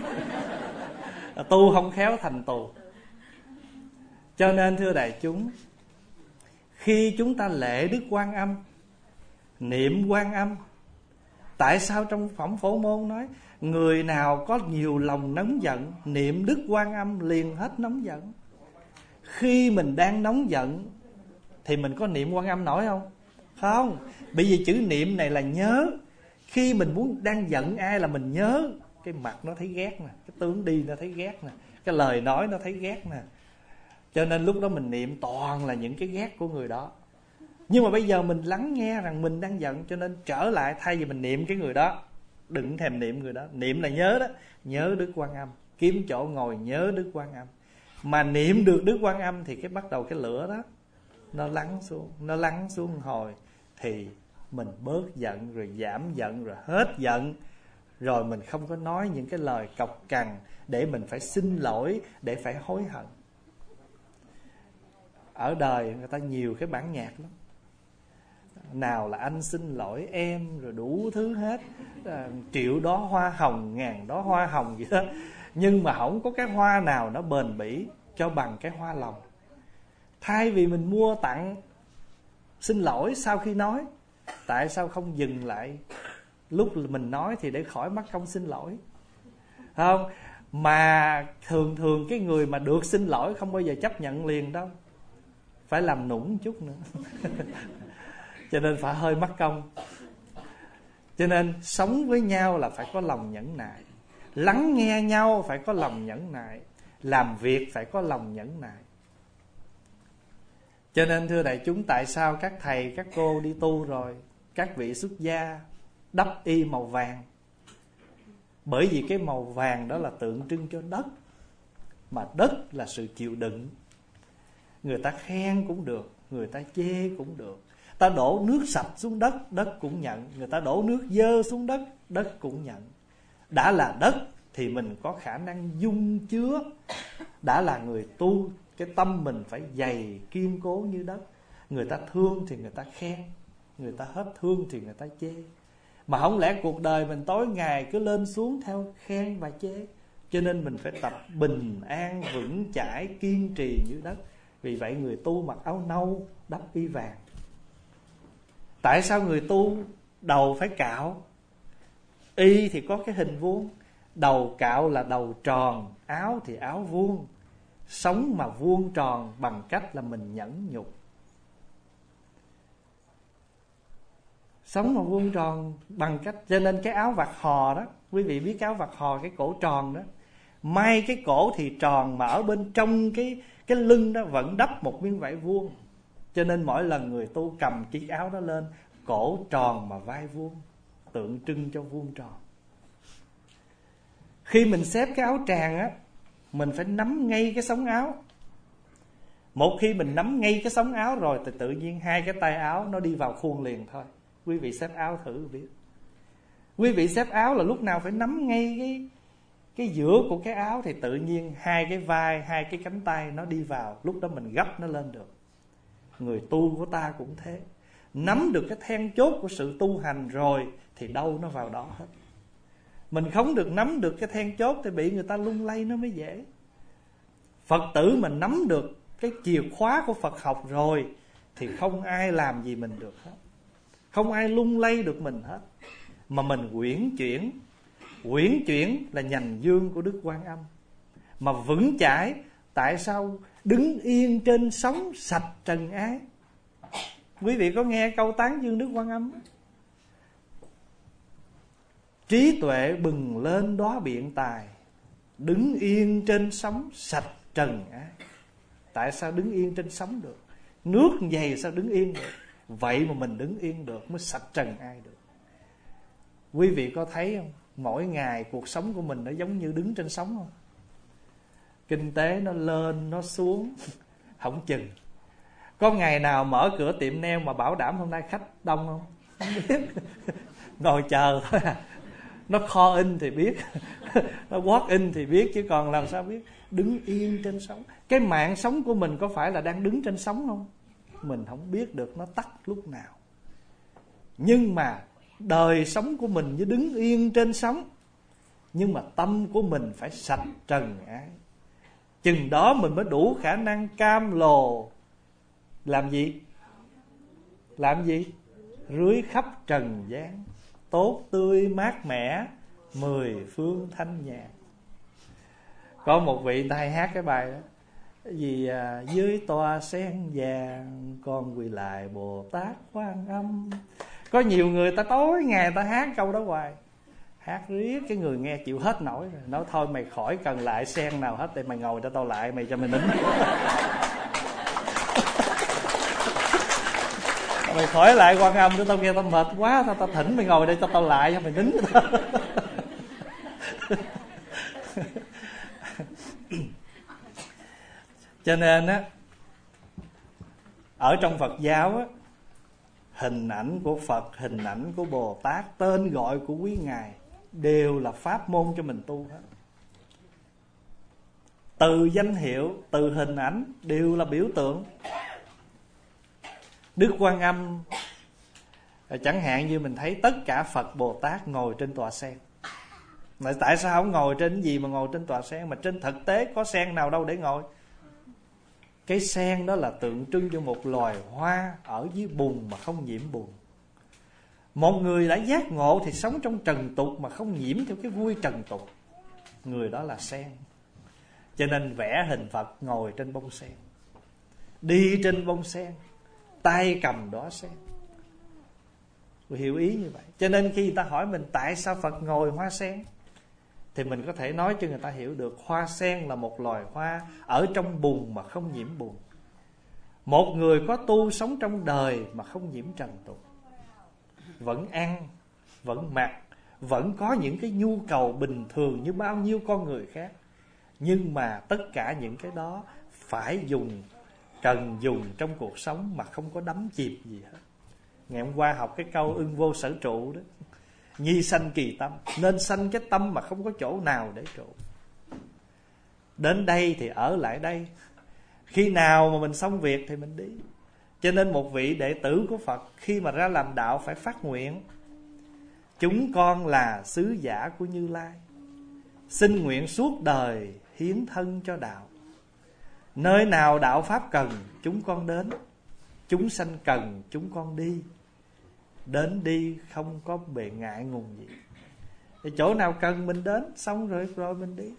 Tu không khéo thành tù. Cho nên thưa đại chúng, khi chúng ta lễ Đức Quan Âm, niệm Quan Âm, tại sao trong phẩm Phổ Môn nói người nào có nhiều lòng nóng giận, niệm Đức Quan Âm liền hết nóng giận? Khi mình đang nóng giận thì mình có niệm Quan Âm nổi không? Không. Bởi vì chữ niệm này là nhớ. Khi mình muốn đang giận ai là mình nhớ. Cái mặt nó thấy ghét nè, cái tướng đi nó thấy ghét nè, cái lời nói nó thấy ghét nè. Cho nên lúc đó mình niệm toàn là những cái ghét của người đó. Nhưng mà bây giờ mình lắng nghe rằng mình đang giận, cho nên trở lại, thay vì mình niệm cái người đó, đừng thèm niệm người đó. Niệm là nhớ đó, nhớ Đức Quan Âm, kiếm chỗ ngồi nhớ Đức Quan Âm. Mà niệm được Đức Quan Âm thì cái bắt đầu cái lửa đó nó lắng xuống, nó lắng xuống hồi thì mình bớt giận, rồi giảm giận, rồi hết giận, rồi mình không có nói những cái lời cộc cằn để mình phải xin lỗi, để phải hối hận. Ở đời người ta nhiều cái bản nhạc lắm. Nào là anh xin lỗi em, rồi đủ thứ hết, à, triệu đó hoa hồng, ngàn đó hoa hồng gì đó. Nhưng mà không có cái hoa nào nó bền bỉ cho bằng cái hoa lòng. Thay vì mình mua tặng xin lỗi sau khi nói, tại sao không dừng lại lúc mình nói thì để khỏi mắc công xin lỗi, không? Mà thường thường cái người mà được xin lỗi không bao giờ chấp nhận liền đâu, phải làm nũng chút nữa. Cho nên phải hơi mắc công. Cho nên sống với nhau là phải có lòng nhẫn nại, lắng nghe nhau phải có lòng nhẫn nại, làm việc phải có lòng nhẫn nại. Cho nên thưa đại chúng, tại sao các thầy các cô đi tu rồi, các vị xuất gia đắp y màu vàng? Bởi vì cái màu vàng đó là tượng trưng cho đất. Mà đất là sự chịu đựng. Người ta khen cũng được, người ta chê cũng được. Ta đổ nước sạch xuống đất, đất cũng nhận. Người ta đổ nước dơ xuống đất, đất cũng nhận. Đã là đất thì mình có khả năng dung chứa. Đã là người tu, cái tâm mình phải dày kiên cố như đất. Người ta thương thì người ta khen, người ta hết thương thì người ta chê. Mà không lẽ cuộc đời mình tối ngày cứ lên xuống theo khen và chê. Cho nên mình phải tập bình an, vững chãi, kiên trì như đất. Vì vậy người tu mặc áo nâu, đắp y vàng. Tại sao người tu đầu phải cạo? Y thì có cái hình vuông, đầu cạo là đầu tròn, áo thì áo vuông. Sống mà vuông tròn bằng cách là mình nhẫn nhục. Sống mà vuông tròn bằng cách, cho nên cái áo vạt hò đó, quý vị biết cái áo vạt hò, cái cổ tròn đó, may cái cổ thì tròn mà ở bên trong cái cái lưng đó vẫn đắp một miếng vải vuông. Cho nên mỗi lần người tu cầm chiếc áo đó lên, cổ tròn mà vai vuông, tượng trưng cho vuông tròn. Khi mình xếp cái áo tràng á, mình phải nắm ngay cái sống áo. Một khi mình nắm ngay cái sống áo rồi thì tự nhiên hai cái tay áo nó đi vào khuôn liền thôi. Quý vị xếp áo thử biết. Quý vị xếp áo là lúc nào phải nắm ngay cái cái giữa của cái áo thì tự nhiên hai cái vai, hai cái cánh tay nó đi vào, lúc đó mình gấp nó lên được. Người tu của ta cũng thế. Nắm được cái then chốt của sự tu hành rồi thì đâu nó vào đó hết. Mình không được nắm được cái then chốt thì bị người ta lung lay nó mới dễ. Phật tử mình nắm được cái chìa khóa của Phật học rồi thì không ai làm gì mình được hết, không ai lung lay được mình hết. Mà mình uyển chuyển. Uyển chuyển là nhành dương của Đức Quan Âm. Mà vững chãi, tại sao đứng yên trên sóng sạch trần ái? Quý vị có nghe câu tán dương Đức Quan Âm? Trí tuệ bừng lên đóa biện tài, đứng yên trên sóng sạch trần ái. Tại sao đứng yên trên sóng được? Nước dày sao đứng yên được? Vậy mà mình đứng yên được mới sạch trần ai được. Quý vị có thấy không? Mỗi ngày cuộc sống của mình nó giống như đứng trên sóng không? Kinh tế nó lên nó xuống không chừng. Có ngày nào mở cửa tiệm nail mà bảo đảm hôm nay khách đông không? Không biết. Ngồi chờ thôi à. Nó call in thì biết, nó walk in thì biết, chứ còn làm sao biết. Đứng yên trên sóng. Cái mạng sống của mình có phải là đang đứng trên sóng không? Mình không biết được nó tắt lúc nào. Nhưng mà đời sống của mình như đứng yên trên sóng. Nhưng mà tâm của mình phải sạch trần ái. Chừng đó mình mới đủ khả năng cam lồ. Làm gì? Làm gì? Rưới khắp trần gian, tốt tươi mát mẻ, mười phương thanh nhàn. Có một vị ta hay hát cái bài đó, cái gì à, dưới tòa sen vàng con quỳ lại Bồ Tát Quan Âm. Có nhiều người ta tối ngày ta hát câu đó hoài, hát riết cái người nghe chịu hết nổi rồi. Nói thôi mày khỏi cần lại sen nào hết, để mày ngồi cho tao lại, mày cho mày nín. Mày khỏi lại Quan Âm cho tao nghe tao mệt quá, tao tao thỉnh mày ngồi đây cho tao lại cho mày nín. Cho nên á, ở trong Phật giáo á, hình ảnh của Phật, hình ảnh của Bồ Tát, tên gọi của quý ngài đều là pháp môn cho mình tu hết. Từ danh hiệu, từ hình ảnh đều là biểu tượng. Đức Quan Âm chẳng hạn như mình thấy tất cả Phật Bồ Tát ngồi trên tòa sen. Mà tại sao không ngồi trên gì mà ngồi trên tòa sen? Mà trên thực tế có sen nào đâu để ngồi. Cái sen đó là tượng trưng cho một loài hoa ở dưới bùn mà không nhiễm bùn. Một người đã giác ngộ thì sống trong trần tục mà không nhiễm theo cái vui trần tục, người đó là sen. Cho nên vẽ hình Phật ngồi trên bông sen, đi trên bông sen, tay cầm đóa sen. Hiểu ý như vậy. Cho nên khi người ta hỏi mình tại sao Phật ngồi hoa sen, thì mình có thể nói cho người ta hiểu được hoa sen là một loài hoa ở trong bùn mà không nhiễm bùn. Một người có tu sống trong đời mà không nhiễm trần tục, vẫn ăn, vẫn mặc, vẫn có những cái nhu cầu bình thường như bao nhiêu con người khác. Nhưng mà tất cả những cái đó phải dùng, cần dùng trong cuộc sống mà không có đắm chìm gì hết. Ngày hôm qua học cái câu ưng vô sở trụ đó, nhi sanh kỳ tâm, nên sanh cái tâm mà không có chỗ nào để trụ. Đến đây thì ở lại đây, khi nào mà mình xong việc thì mình đi. Cho nên một vị đệ tử của Phật khi mà ra làm đạo phải phát nguyện: chúng con là sứ giả của Như Lai, xin nguyện suốt đời hiến thân cho đạo. Nơi nào đạo pháp cần chúng con đến, chúng sanh cần chúng con đi. Đến đi không có bề ngại ngùng gì. Thì chỗ nào cần mình đến, xong rồi rồi mình đi.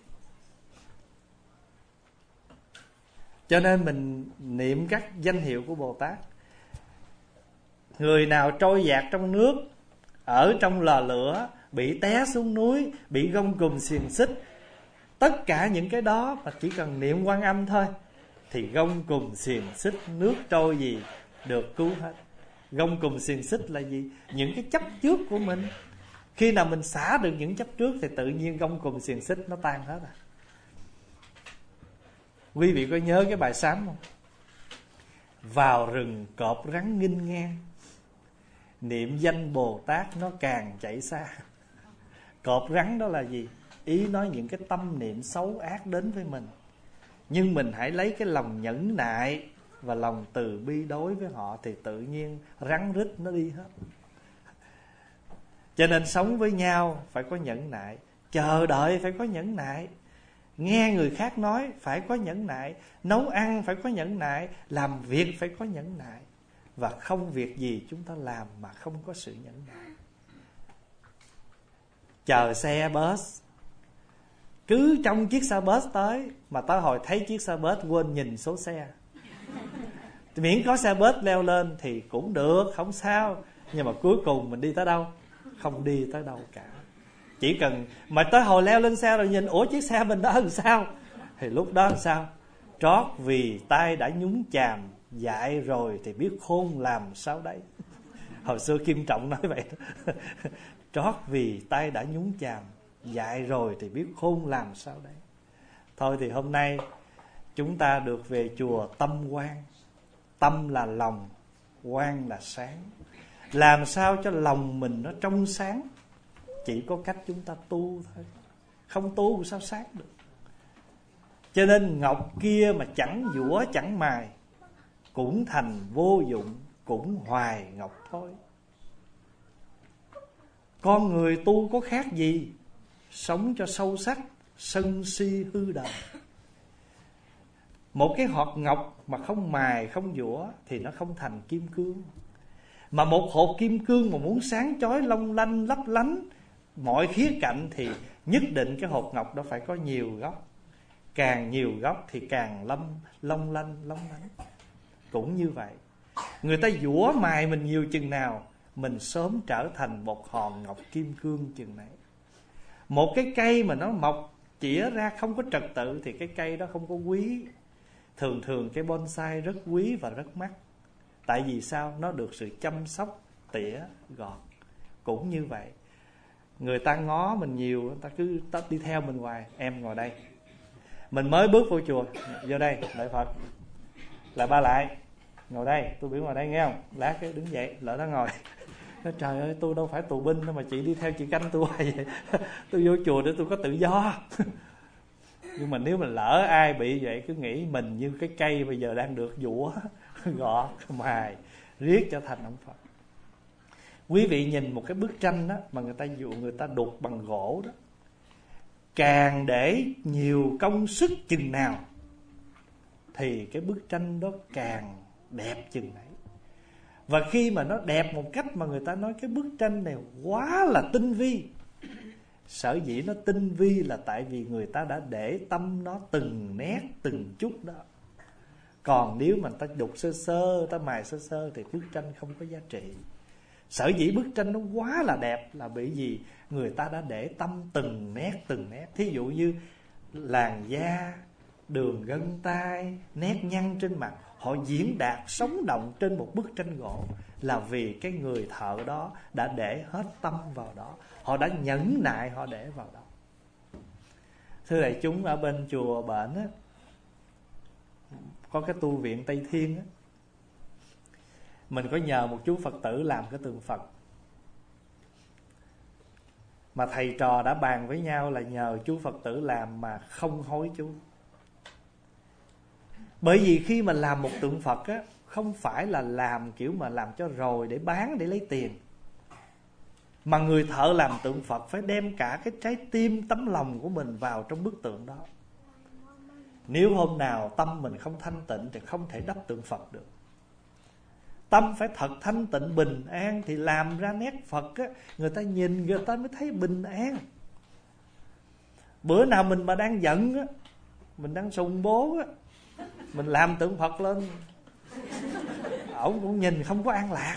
Cho nên mình niệm các danh hiệu của Bồ Tát. Người nào trôi dạt trong nước, ở trong lò lửa, bị té xuống núi, bị gông cùm xiềng xích, tất cả những cái đó mà chỉ cần niệm Quan Âm thôi thì gông cùm xiềng xích, nước trôi gì được cứu hết. Gông cùm xiềng xích là gì? Những cái chấp trước của mình. Khi nào mình xả được những chấp trước thì tự nhiên gông cùm xiềng xích nó tan hết à. Quý vị có nhớ cái bài sám không? Vào rừng cọp rắn nghinh ngang, niệm danh Bồ Tát nó càng chạy xa. Cọp rắn đó là gì? Ý nói những cái tâm niệm xấu ác đến với mình. Nhưng mình hãy lấy cái lòng nhẫn nại và lòng từ bi đối với họ thì tự nhiên rắn rít nó đi hết. Cho nên sống với nhau phải có nhẫn nại, chờ đợi phải có nhẫn nại, nghe người khác nói phải có nhẫn nại, nấu ăn phải có nhẫn nại, làm việc phải có nhẫn nại. Và không việc gì chúng ta làm mà không có sự nhẫn nại. Chờ xe bus, cứ trong chiếc xe bus tới mà tới hồi thấy chiếc xe bus quên nhìn số xe. Miễn có xe bus leo lên thì cũng được, không sao. Nhưng mà cuối cùng mình đi tới đâu? Không đi tới đâu cả. Chỉ cần mà tới hồi leo lên xe rồi nhìn, ủa chiếc xe mình đó làm sao? Thì lúc đó làm sao? Trót vì tay đã nhúng chàm, dại rồi thì biết khôn làm sao đấy. Hồi xưa Kim Trọng nói vậy đó. Trót vì tay đã nhúng chàm, dại rồi thì biết khôn làm sao đấy. Thôi thì hôm nay chúng ta được về chùa tâm quan. Tâm là lòng, quan là sáng. Làm sao cho lòng mình nó trong sáng, chỉ có cách chúng ta tu thôi. Không tu sao sáng được. Cho nên ngọc kia mà chẳng dũa chẳng mài, cũng thành vô dụng, cũng hoài ngọc thôi. Con người tu có khác gì? Sống cho sâu sắc, sân si hư đời. Một cái hột ngọc mà không mài, không dũa thì nó không thành kim cương. Mà một hột kim cương mà muốn sáng chói long lanh lấp lánh mọi khía cạnh thì nhất định cái hột ngọc đó phải có nhiều góc. Càng nhiều góc thì càng lâm, long lanh long lánh. Cũng như vậy, người ta dũa mài mình nhiều chừng nào, mình sớm trở thành một hòn ngọc kim cương chừng này. Một cái cây mà nó mọc chĩa ra không có trật tự thì cái cây đó không có quý. Thường thường cái bonsai rất quý và rất mắc. Tại vì sao? Nó được sự chăm sóc tỉa gọt. Cũng như vậy, người ta ngó mình nhiều, người ta cứ đi theo mình hoài. Em ngồi đây, mình mới bước vô chùa, vô đây đợi Phật, lại ba lại ngồi đây, tôi biểu ngồi đây nghe không, lát cái đứng dậy lỡ nó ngồi. Nói trời ơi, tôi đâu phải tù binh đâu mà chị đi theo chị canh tôi hoài vậy. Tôi vô chùa để tôi có tự do. Nhưng mà nếu mà lỡ ai bị vậy, cứ nghĩ mình như cái cây bây giờ đang được dũa, gọt mài riết cho thành ông Phật. Quý vị nhìn một cái bức tranh đó mà người ta dụ người ta đục bằng gỗ đó, càng để nhiều công sức chừng nào thì cái bức tranh đó càng đẹp chừng ấy. Và khi mà nó đẹp một cách mà người ta nói cái bức tranh này quá là tinh vi, sở dĩ nó tinh vi là tại vì người ta đã để tâm nó từng nét từng chút đó. Còn nếu mà ta đục sơ sơ, ta mài sơ sơ thì bức tranh không có giá trị. Sở dĩ bức tranh nó quá là đẹp là bởi vì người ta đã để tâm từng nét từng nét. Thí dụ như làn da, đường gân tay, nét nhăn trên mặt, họ diễn đạt sống động trên một bức tranh gỗ là vì cái người thợ đó đã để hết tâm vào đó, họ đã nhẫn nại họ để vào đó. Thưa đại chúng, ở bên chùa Bển á, có cái tu viện Tây Thiên á, mình có nhờ một chú Phật tử làm cái tượng Phật. Mà thầy trò đã bàn với nhau là nhờ chú Phật tử làm mà không hối chú. Bởi vì khi mà làm một tượng Phật á, không phải là làm kiểu mà làm cho rồi để bán, để lấy tiền. Mà người thợ làm tượng Phật phải đem cả cái trái tim, tấm lòng của mình vào trong bức tượng đó. Nếu hôm nào tâm mình không thanh tịnh thì không thể đắp tượng Phật được. Tâm phải thật thanh tịnh bình an thì làm ra nét Phật á, người ta nhìn người ta mới thấy bình an. Bữa nào mình mà đang giận á, mình đang sùng bố á, mình làm tượng Phật lên, ổng cũng nhìn không có an lạc.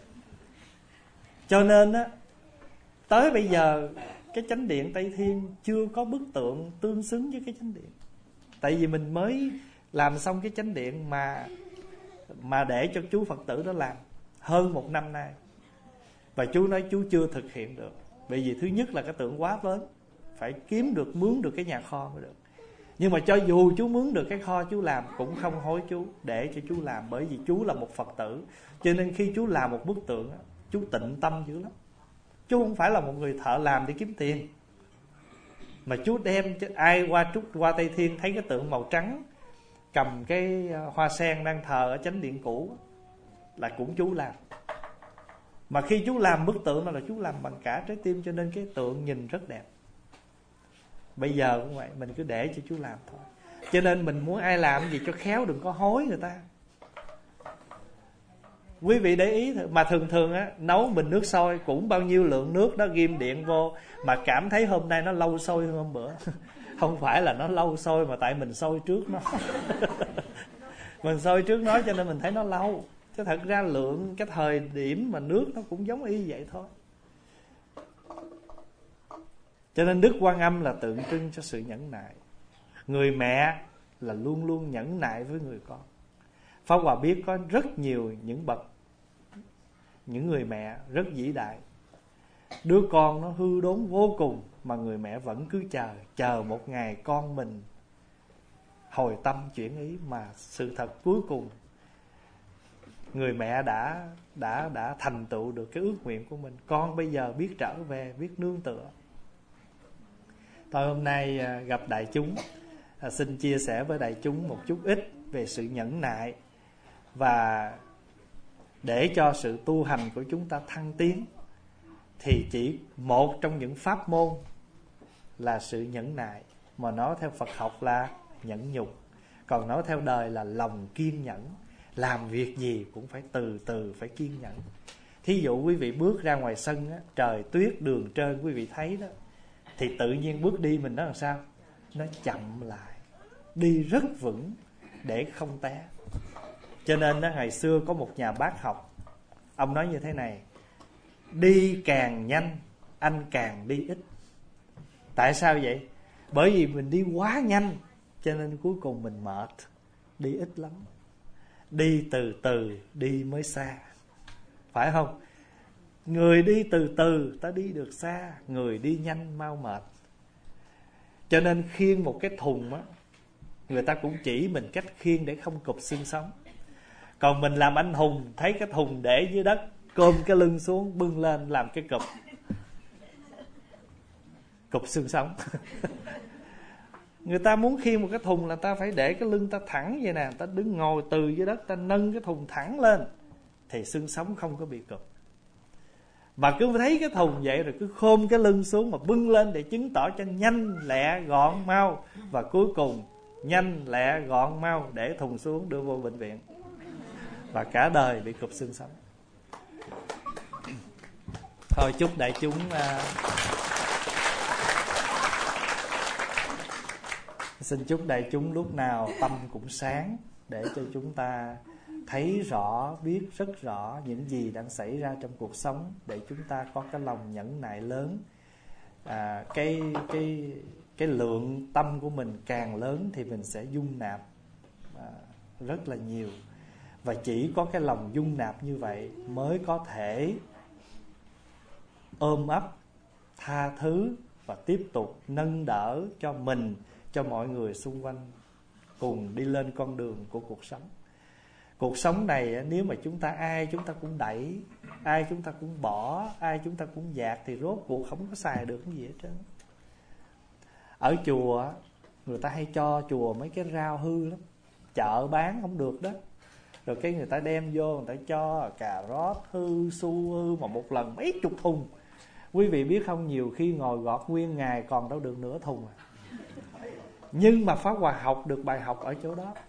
Cho nên á, tới bây giờ cái chánh điện Tây Thiên chưa có bức tượng tương xứng với cái chánh điện. Tại vì mình mới làm xong cái chánh điện mà mà để cho chú Phật tử đó làm hơn một năm nay. Và chú nói chú chưa thực hiện được. Bởi vì thứ nhất là cái tượng quá lớn, phải kiếm được, mướn được cái nhà kho mới được. Nhưng mà cho dù chú mướn được cái kho chú làm cũng không hối chú, để cho chú làm. Bởi vì chú là một Phật tử, cho nên khi chú làm một bức tượng, chú tịnh tâm dữ lắm. Chú không phải là một người thợ làm để kiếm tiền, mà chú đem cho ai qua trúc qua Tây Thiên thấy cái tượng màu trắng cầm cái hoa sen đang thờ ở chánh điện cũ là cũng chú làm. Mà khi chú làm bức tượng là chú làm bằng cả trái tim, cho nên cái tượng nhìn rất đẹp. Bây giờ cũng vậy, mình cứ để cho chú làm thôi. Cho nên mình muốn ai làm gì cho khéo, đừng có hối người ta. Quý vị để ý, mà thường thường á, nấu bình nước sôi cũng bao nhiêu lượng nước đó ghim điện vô, mà cảm thấy hôm nay nó lâu sôi hơn hôm bữa. Không phải là nó lâu sôi mà tại mình sôi trước nó. Mình sôi trước nó cho nên mình thấy nó lâu. Chứ thật ra lượng cái thời điểm mà nước nó cũng giống y vậy thôi. Cho nên Đức Quan Âm là tượng trưng cho sự nhẫn nại. Người mẹ là luôn luôn nhẫn nại với người con. Pháp Hòa biết có rất nhiều những bậc, những người mẹ rất vĩ đại. Đứa con nó hư đốn vô cùng mà người mẹ vẫn cứ chờ, chờ một ngày con mình hồi tâm chuyển ý. Mà sự thật cuối cùng người mẹ đã đã đã thành tựu được cái ước nguyện của mình. Con bây giờ biết trở về, biết nương tựa. Tôi hôm nay gặp đại chúng, xin chia sẻ với đại chúng một chút ít về sự nhẫn nại, và để cho sự tu hành của chúng ta thăng tiến thì chỉ một trong những pháp môn là sự nhẫn nại, mà nói theo Phật học là nhẫn nhục, còn nói theo đời là lòng kiên nhẫn. Làm việc gì cũng phải từ từ, phải kiên nhẫn. Thí dụ quý vị bước ra ngoài sân á, trời tuyết đường trơn quý vị thấy đó, thì tự nhiên bước đi mình nó làm sao? Nó chậm lại, đi rất vững để không té. Cho nên đó, ngày xưa có một nhà bác học, ông nói như thế này: đi càng nhanh anh càng đi ít. Tại sao vậy? Bởi vì mình đi quá nhanh cho nên cuối cùng mình mệt, đi ít lắm. Đi từ từ đi mới xa, phải không? Người đi từ từ ta đi được xa, người đi nhanh mau mệt. Cho nên khiêng một cái thùng á, người ta cũng chỉ mình cách khiêng để không cụp xương sống. Còn mình làm anh hùng, thấy cái thùng để dưới đất, côm cái lưng xuống, bưng lên làm cái cụp. Cụp xương sống. Người ta muốn khiêng một cái thùng là ta phải để cái lưng ta thẳng vậy nè, ta đứng ngồi từ dưới đất, ta nâng cái thùng thẳng lên, thì xương sống không có bị cụp. Mà cứ thấy cái thùng vậy rồi cứ khom cái lưng xuống mà bưng lên để chứng tỏ cho nhanh, lẹ, gọn, mau. Và cuối cùng nhanh, lẹ, gọn, mau, để thùng xuống đưa vô bệnh viện. Và cả đời bị cụp xương sống. Thôi chúc đại chúng uh, xin chúc đại chúng lúc nào tâm cũng sáng, để cho chúng ta thấy rõ, biết rất rõ những gì đang xảy ra trong cuộc sống, để chúng ta có cái lòng nhẫn nại lớn. À, cái cái cái lượng tâm của mình càng lớn thì mình sẽ dung nạp à, rất là nhiều. Và chỉ có cái lòng dung nạp như vậy mới có thể ôm ấp, tha thứ và tiếp tục nâng đỡ cho mình, cho mọi người xung quanh cùng đi lên con đường của cuộc sống. Cuộc sống này nếu mà chúng ta ai chúng ta cũng đẩy, ai chúng ta cũng bỏ, ai chúng ta cũng dạt, thì rốt cuộc không có xài được cái gì hết trơn. Ở chùa người ta hay cho chùa mấy cái rau hư lắm, chợ bán không được đó. Rồi cái người ta đem vô, người ta cho cà rốt hư, su hư, mà một lần mấy chục thùng. Quý vị biết không, nhiều khi ngồi gọt nguyên ngày còn đâu được nửa thùng à. Nhưng mà Pháp Hòa học được bài học ở chỗ đó.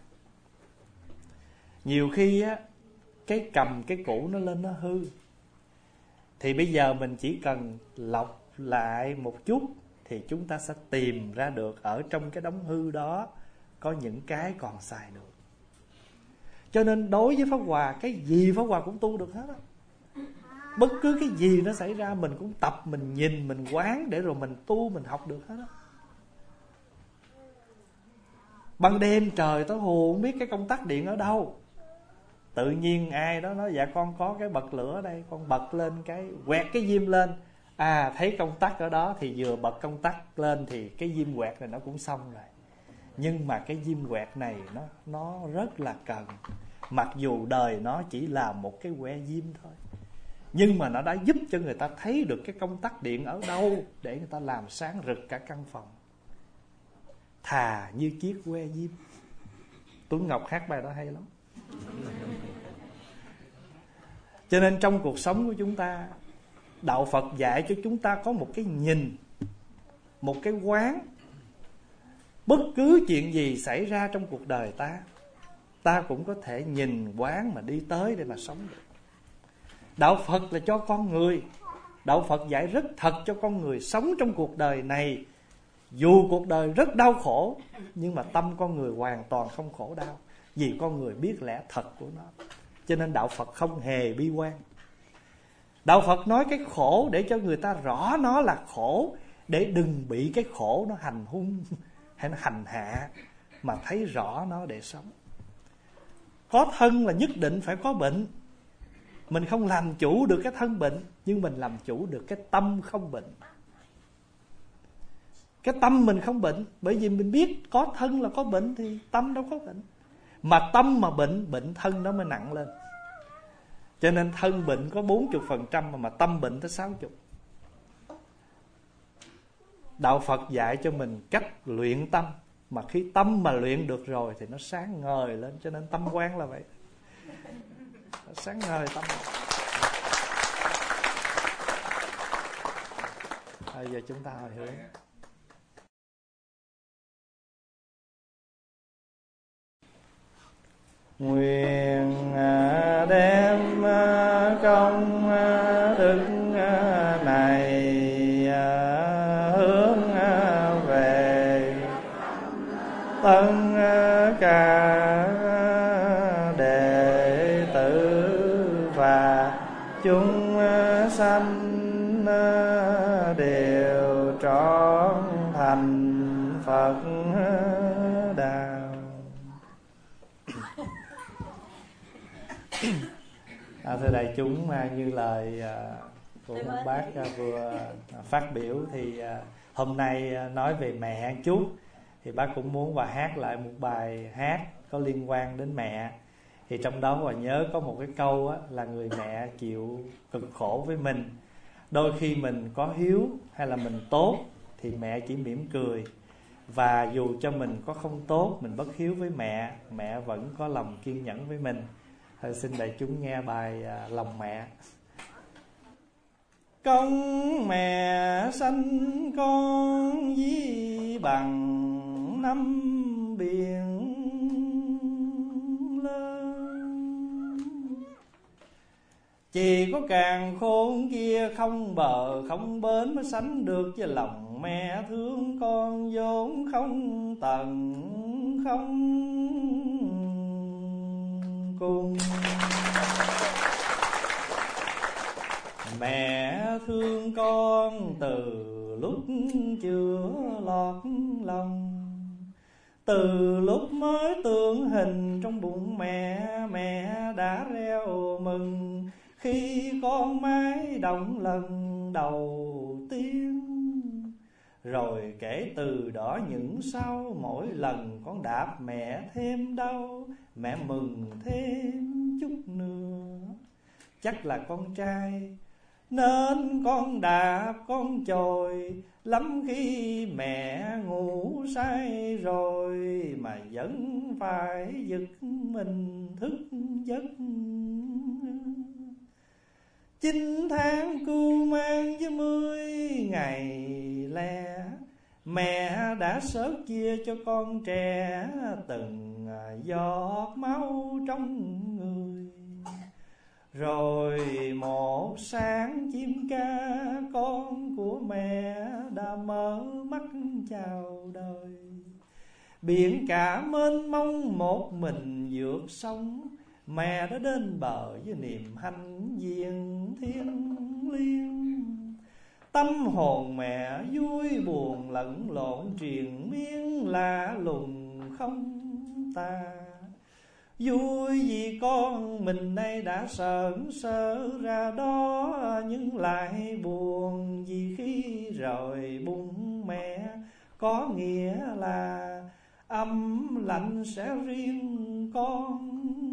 Nhiều khi á, cái cầm cái củ nó lên nó hư, thì bây giờ mình chỉ cần lọc lại một chút, thì chúng ta sẽ tìm ra được ở trong cái đống hư đó có những cái còn xài được. Cho nên đối với Pháp Hòa, cái gì Pháp Hòa cũng tu được hết á. Bất cứ cái gì nó xảy ra mình cũng tập, mình nhìn, mình quán, để rồi mình tu, mình học được hết á. Ban đêm trời tối hù không biết cái công tắc điện ở đâu, tự nhiên ai đó nói dạ con có cái bật lửa đây, con bật lên cái quẹt cái diêm lên, à thấy công tắc ở đó, thì vừa bật công tắc lên thì cái diêm quẹt này nó cũng xong rồi. Nhưng mà cái diêm quẹt này nó nó rất là cần, mặc dù đời nó chỉ là một cái que diêm thôi, nhưng mà nó đã giúp cho người ta thấy được cái công tắc điện ở đâu để người ta làm sáng rực cả căn phòng. Thà như chiếc que diêm. Tuấn Ngọc hát bài đó hay lắm. Cho nên trong cuộc sống của chúng ta, Đạo Phật dạy cho chúng ta có một cái nhìn, một cái quán. Bất cứ chuyện gì xảy ra trong cuộc đời ta, ta cũng có thể nhìn quán mà đi tới để mà sống được. Đạo Phật là cho con người. Đạo Phật dạy rất thật cho con người sống trong cuộc đời này. Dù cuộc đời rất đau khổ, nhưng mà tâm con người hoàn toàn không khổ đau, vì con người biết lẽ thật của nó. Cho nên Đạo Phật không hề bi quan. Đạo Phật nói cái khổ để cho người ta rõ nó là khổ, để đừng bị cái khổ nó hành hung hay nó hành hạ, mà thấy rõ nó để sống. Có thân là nhất định phải có bệnh. Mình không làm chủ được cái thân bệnh, nhưng mình làm chủ được cái tâm không bệnh. Cái tâm mình không bệnh, bởi vì mình biết có thân là có bệnh, thì tâm đâu có bệnh. Mà tâm mà bệnh, bệnh thân nó mới nặng lên. Cho nên thân bệnh có bốn mươi phần trăm, mà, mà tâm bệnh tới sáu mươi. Đạo Phật dạy cho mình cách luyện tâm, mà khi tâm mà luyện được rồi thì nó sáng ngời lên. Cho nên tâm quán là vậy, nó sáng ngời tâm. Bây giờ chúng ta hồi hướng. Nguyện đem công đức này hướng về tất cả đệ tử và chúng sanh đều trọn thành Phật đạo. À, thưa đại chúng, như lời của một bác vừa phát biểu thì hôm nay nói về mẹ chút, thì bác cũng muốn và hát lại một bài hát có liên quan đến mẹ. Thì trong đó Hòa nhớ có một cái câu á, là người mẹ chịu cực khổ với mình. Đôi khi mình có hiếu hay là mình tốt thì mẹ chỉ mỉm cười. Và dù cho mình có không tốt, mình bất hiếu với mẹ, mẹ vẫn có lòng kiên nhẫn với mình. Thôi xin đại chúng nghe bài à, Lòng Mẹ. Công mẹ sanh con ví bằng năm biển lớn, chỉ có càng khôn kia không bờ không bến mới sánh được với lòng mẹ thương con vốn không tận không cùng. Mẹ thương con từ lúc chưa lọt lòng, từ lúc mới tượng hình trong bụng mẹ, mẹ đã reo mừng khi con mái động lần đầu tiên. Rồi kể từ đó những sau mỗi lần con đạp mẹ thêm đau, mẹ mừng thêm chút nữa. Chắc là con trai nên con đạp con chồi lắm khi mẹ ngủ say rồi, mà vẫn phải giật mình thức giấc. Chín tháng cu mang với mươi ngày lẻ, mẹ đã sớt chia cho con trẻ từng giọt máu trong người. Rồi một sáng chim ca con của mẹ đã mở mắt chào đời. Biển cả mênh mông một mình vượt sông, mẹ đã đến bờ với niềm hạnh diện thiêng liêng. Tâm hồn mẹ vui buồn lẫn lộn triền miên lạ lùng không tà. Vui vì con mình nay đã sởn sơ ra đó, nhưng lại buồn vì khi rời bụng mẹ có nghĩa là ấm lạnh sẽ riêng con.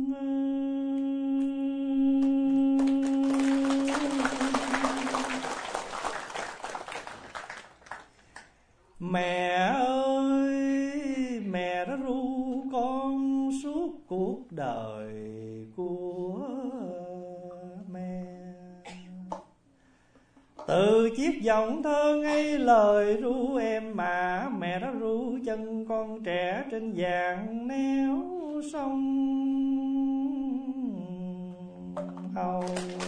Mẹ ơi, mẹ đã ru con suốt cuộc đời của mẹ. Từ chiếc giọng thơ ngây lời ru em mà, mẹ đã ru chân con trẻ trên vàng néo sông Hầu.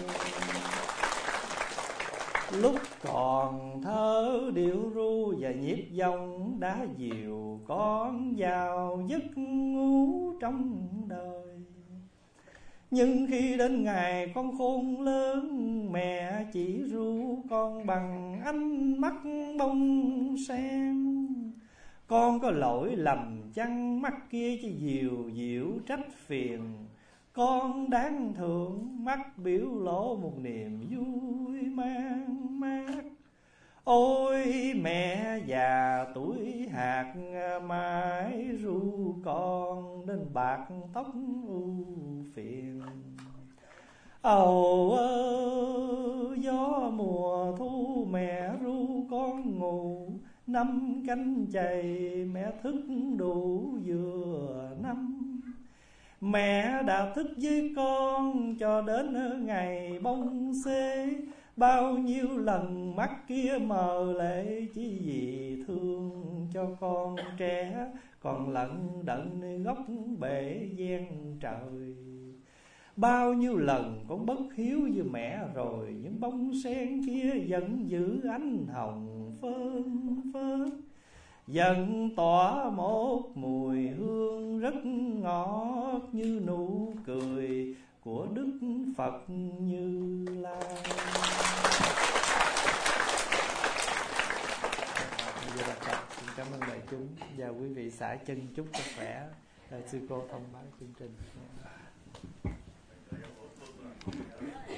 Lúc còn thơ điệu ru và nhịp dòng đã dìu con vào giấc ngủ trong đời. Nhưng khi đến ngày con khôn lớn, mẹ chỉ ru con bằng ánh mắt bông sen. Con có lỗi lầm chăng mắt kia chỉ dìu dịu trách phiền, con đáng thượng mắt biểu lộ một niềm vui mang mát. Ôi mẹ già tuổi hạt mãi ru con đến bạc tóc ưu phiền. Ầu ơ gió mùa thu mẹ ru con ngủ, năm cánh chày mẹ thức đủ vừa năm. Mẹ đã thức với con cho đến ngày bông xế, bao nhiêu lần mắt kia mờ lệ chỉ vì thương cho con trẻ còn lận đận nơi góc bể gian trời. Bao nhiêu lần con bất hiếu với mẹ rồi, những bông sen kia vẫn giữ ánh hồng phơn phớt, dần tỏa một mùi hương rất ngọt như nụ cười của Đức Phật Như Lai. Xin cảm ơn đại chúng và quý vị xã chân chúc cho khỏe. Sư cô thông báo chương trình.